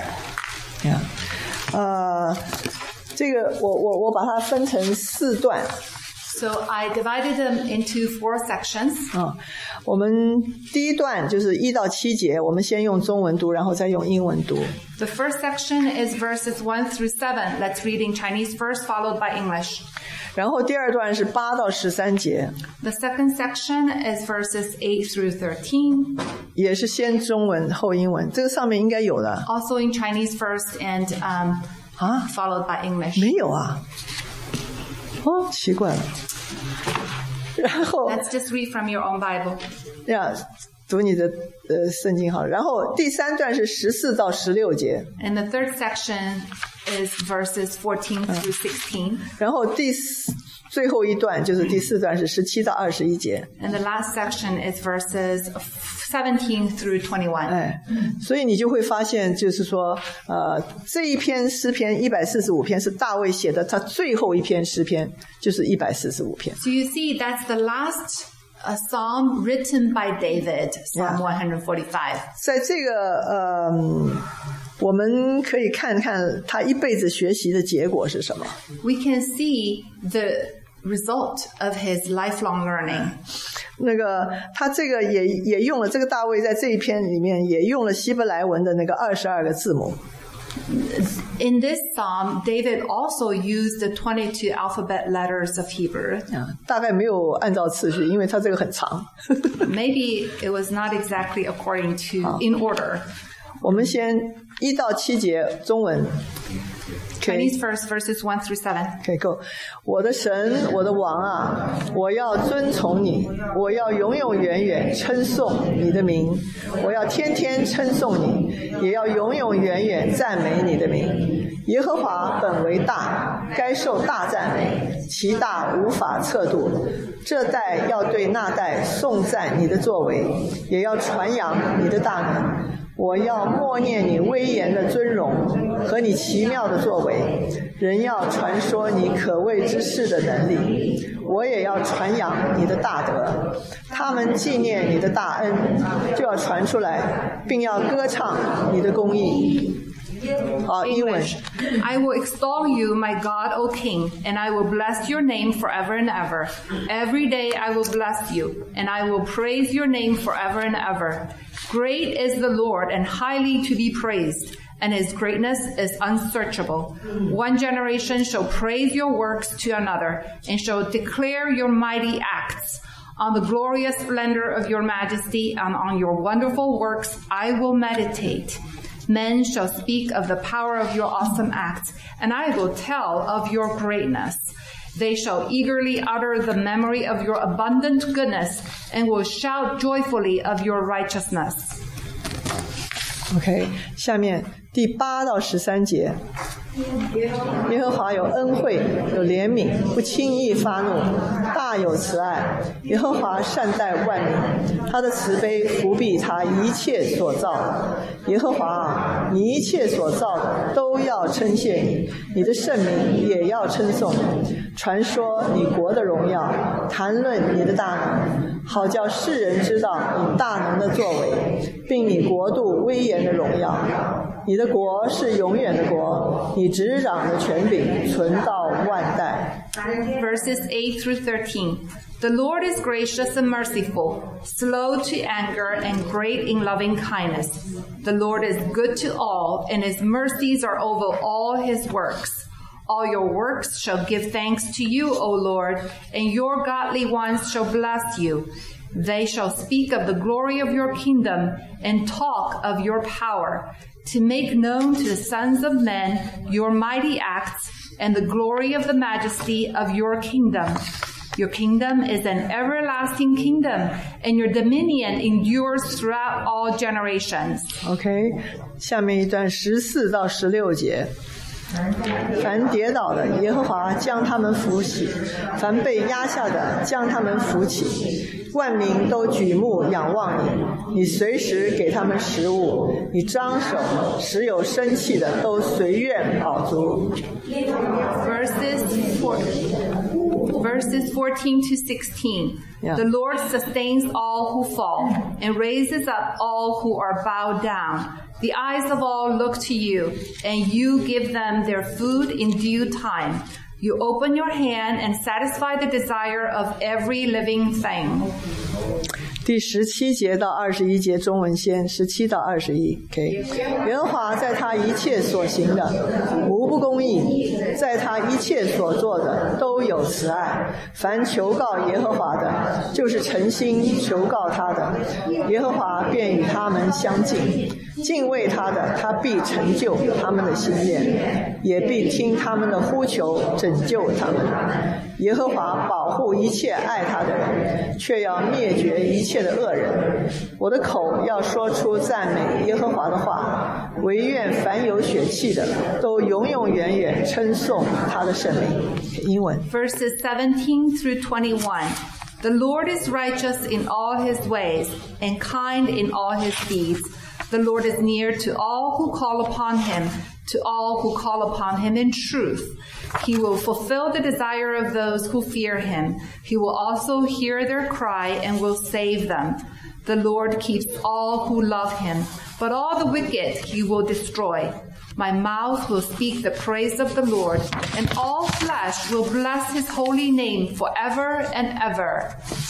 这个我把它分成4段。 So I divided them into 4 sections. 我们第一段就是1到7节，我们先用中文读，然后再用英文读。 The first section is verses 1 through 7. Let's read in Chinese first, followed by English. 然后第二段是8到13节。 The second section is verses 8 through 13. 也是先中文后英文，这个上面应该有的。 Also in Chinese first and followed by English. 没有奇怪了。然后 Let's just read from your own Bible. 读你的圣经好了。然后第3段是14到16节。 And the third section is verses 14 through 16. 然后最后一段就是第4段是17到21节。 And the last section is verses 17 through 21. 所以你就会发现就是说这一篇诗篇145篇是大卫写的，他最后一篇诗篇就是145篇。 So you see that's the last psalm written by David, Psalm 145. 在这个我们可以看看他一辈子学习的结果是什么。 We can see the result of his lifelong learning. 那个他这个也用了，这个大卫在这一篇里面也用了希伯来文的那个22个字母。 In this psalm, David also used the 22 alphabet letters of Hebrew. 大概没有按照次序，因为他这个很长。 Maybe it was not exactly according to in order. 我们先1到7节中文。 Chinese first, verses 1 through 7. 可以够。我的神，我的王啊，我要尊崇你，我要永永远远称颂你的名，我要天天称颂你，也要永永远远赞美你的名。耶和华本为大，该受大赞美，其大无法测度。这代要对那代颂赞你的作为，也要传扬你的大能。我要默念你威严的尊荣和你奇妙的作为，人要传说你可畏之事的能力。我也要传扬你的大德，他们纪念你的大恩，就要传出来，并要歌唱你的公义。 好，英文。 I will extol you, my God, O King, and I will bless your name forever and ever. Every day I will bless you, and I will praise your name forever and ever. Great is the Lord and highly to be praised, and his greatness is unsearchable. One generation shall praise your works to another, and shall declare your mighty acts. On the glorious splendor of your majesty and on your wonderful works I will meditate. Men shall speak of the power of your awesome acts, and I will tell of your greatness. They shall eagerly utter the memory of your abundant goodness, and will shout joyfully of your righteousness. OK， 下面第8到13节。耶和华有恩惠，有怜悯，不轻易发怒，大有慈爱。耶和华善待万民，他的慈悲覆庇他一切所造的。耶和华啊，你一切所造的都要称谢你，你的圣名也要称颂你，传说你国的荣耀，谈论你的大能，好叫世人知道你大能的作为，并你国度威严的荣耀。你的国是永远的国，你执掌的权柄存到万代。 Verses 8 through 13. The Lord is gracious and merciful, slow to anger and great in loving kindness. The Lord is good to all, and his mercies are over all his works. All your works shall give thanks to you, O Lord, and your godly ones shall bless you. They shall speak of the glory of your kingdom and talk of your power, to make known to the sons of men your mighty acts and the glory of the majesty of your kingdom. Your kingdom is an everlasting kingdom, and your dominion endures throughout all generations. OK， 下面一段14到16节。凡跌倒的，耶和华将他们扶起；凡被压下的，将他们扶起。万民都举目仰望你，你随时给他们食物，你张手，使有生气的都随愿饱足。 Verses 14 to 16. Yeah. The Lord sustains all who fall and raises up all who are bowed down. The eyes of all look to you, and you give them their food in due time. You open your hand and satisfy the desire of every living thing. 第17节到21节中文先，17到21。OK， 耶和华在他一切所行的无不公义，在他一切所做的都有慈爱。凡求告耶和华的，就是诚心求告他的，耶和华便与他们相近。敬畏他的，他必成就他们的心愿，也必听他们的呼求，拯救他们。耶和华保护一切爱他的人，却要灭绝一切的恶人。我的口要说出赞美耶和华的话，惟愿凡有血气的都永永远远称颂他的圣名。英文 Verses 17 through 21. The Lord is righteous in all his ways and kind in all his deeds. The Lord is near to all who call upon him, to all who call upon him in truth. He will fulfill the desire of those who fear him. He will also hear their cry and will save them. The Lord keeps all who love him, but all the wicked he will destroy. My mouth will speak the praise of the Lord, and all flesh will bless his holy name forever and ever.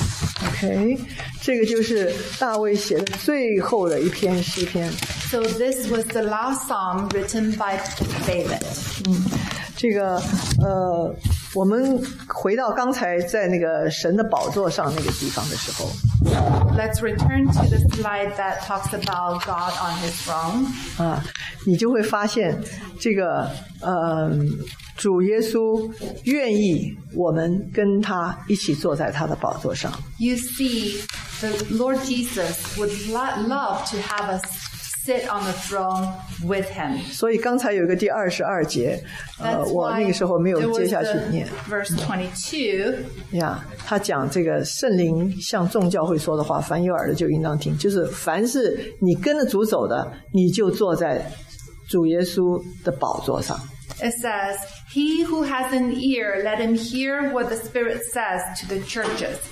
OK， 这个就是大卫写的最后的一篇诗篇。 So this was the last psalm written by David. 这个我们回到刚才在那个神的宝座上那个地方的时候 Let's return to the slide that talks about God on his throne. 你就会发现这个主耶稣愿意我们跟他一起坐在他的宝座上。 You see, the Lord Jesus would love to have us sit on the throne with him. 所以刚才有一个第22节，我那个时候没有接下去念。 Verse 22. 他讲这个圣灵向众教会说的话，凡有耳的就应当听。就是凡是你跟着主走的，你就坐在主耶稣的宝座上。 It says, "He who has an ear, let him hear what the Spirit says to the churches.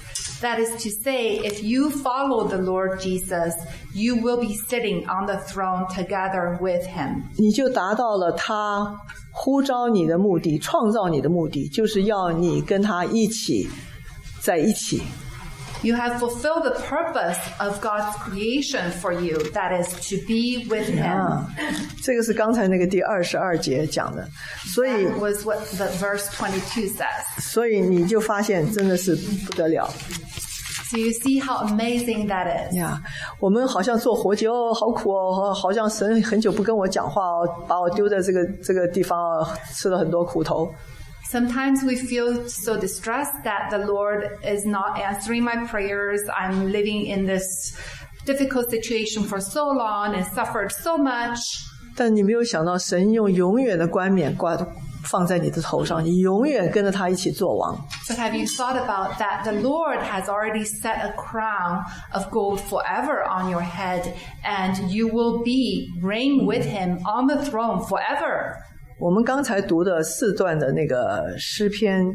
That is to say, if you follow the Lord Jesus, you will be sitting on the throne together with him. 你就达到了他呼召你的目的，创造你的目的，就是要你跟他一起在一起。 You have fulfilled the purpose of God's creation for you, that is to be with him. 这个是刚才那个第22节讲的，所以 That was what the verse 22 says. 所以你就发现真的是不得了。 So you see how amazing that is. 呀，我们好像做活计哦，好苦哦，好像神很久不跟我讲话哦，把我丢在这个地方哦，吃了很多苦头。 Sometimes we feel so distressed that the Lord is not answering my prayers. I'm living in this difficult situation for so long and suffered so much. 但你没有想到，神用永远的冠冕放在你的头上，你永远跟着他一起做王。 But have you thought about that? The Lord has already set a crown of gold forever on your head, and you will reign with him on the throne forever. 我们刚才读的4段的那个诗篇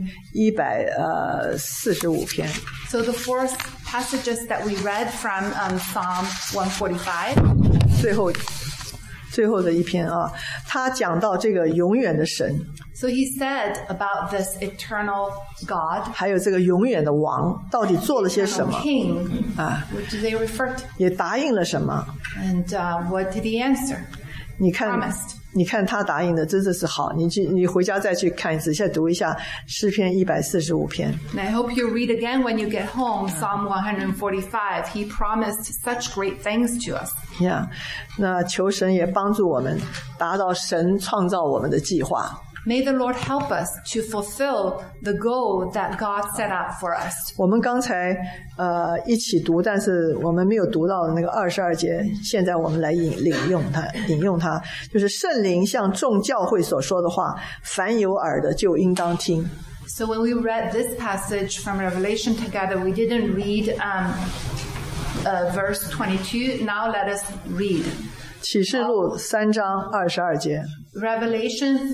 145篇。 So the 4 passages that we read from Psalm 145. 最后的一篇啊，他讲到这个永远的神。 So he said about this eternal God. 还有这个永远的王到底做了些什么 King, what do they refer to? 也答应了什么 And what did he answer? 你看他答应的真的是好，你回家再去看一次，再读一下诗篇145篇。 And I hope you read again when you get home, Psalm 145. He promised such great things to us. 那求神也帮助我们达到神创造我们的计划。 May the Lord help us to fulfill the goal that God set up for us. 我们刚才一起读，但是我们没有读到那个22节，现在我们来引用它，就是圣灵向众教会所说的话，凡有耳的就应当听。 So when we read this passage from Revelation together, we didn't read verse 22. Now let us read. 启示录3章22节。 Revelation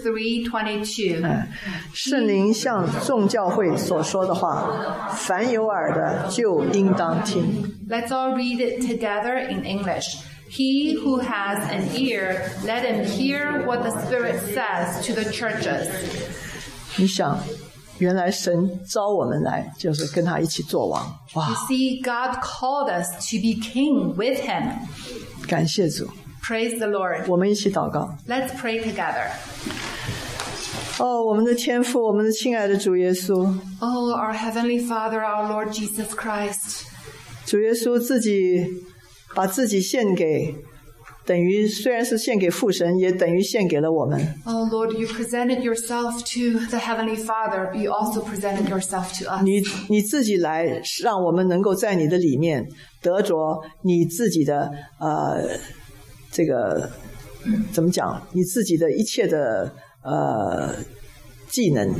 3:22. 圣灵向众教会所说的话，凡有耳的就应当听。 Let's all read it together in English. He who has an ear, let him hear what the Spirit says to the churches. 你想，原来神召我们来，就是跟他一起做王。哇 You see, God called us to be king with him. 感谢主。 Praise the Lord. 我们一起祷告。 Let's pray together. 我们的天父，我们的亲爱的主耶稣。 Oh, our Heavenly Father, our Lord Jesus Christ. 主耶稣把自己献给，等于虽然是献给父神，也等于献给了我们。 Oh, Lord, you presented yourself to the Heavenly Father, but you also presented yourself to us. 你自己来，让我们能够在你的里面得着你自己的这个怎么讲？你自己的一切的技能。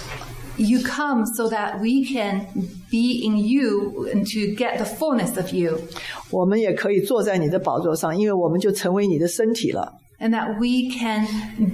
You come so that we can be in you and to get the fullness of you. 我们也可以坐在你的宝座上，因为我们就成为你的身体了。 And that we can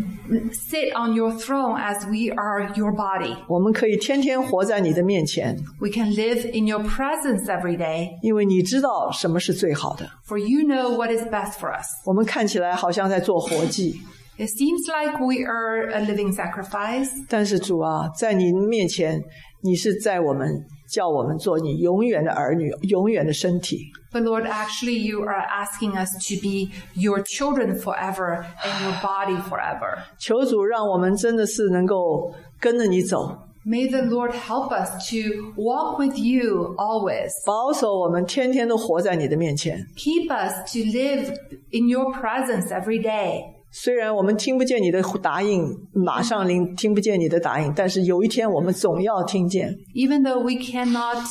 sit on your throne as we are your body. 我们可以天天活在你的面前。 We can live in your presence every day. 因为你知道什么是最好的。 For you know what is best for us. 我们看起来好像在做活祭。 It seems like we are a living sacrifice. 但是主啊，在你面前，你是叫我们做你永远的儿女，永远的身体。 But Lord, actually you are asking us to be your children forever and your body forever. 求主让我们真的是能够跟着你走。 May the Lord help us to walk with you always. 保守我们天天都活在你的面前。 Keep us to live in your presence every day. 虽然我们听不见你的答应，马上听不见你的答应，但是有一天我们总要听见。 Even though we cannot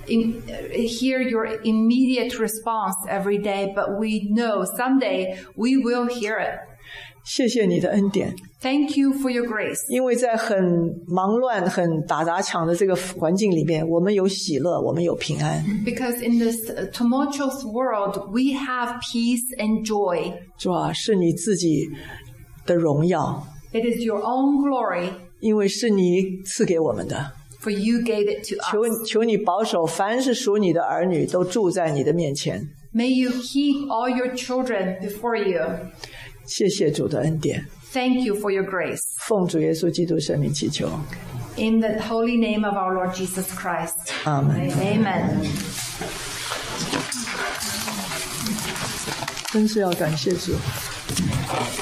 hear your immediate response every day, but we know someday we will hear it. 谢谢你的恩典。 Thank you for your grace. 因为在很忙乱、很打砸抢的这个环境里面，我们有喜乐，我们有平安。 Because in this tumultuous world, we have peace and joy. 主啊，是你自己的荣耀， It is your own glory. 因为是你赐给我们的。 For you gave it to us. 求你保守凡是属你的儿女都住在你的面前。 May you keep all your children before you. 谢谢主的恩典， Thank you for your grace. 奉主耶稣基督圣名祈求， In the holy name of our Lord Jesus Christ. 阿门。 Amen. 真是要感谢主。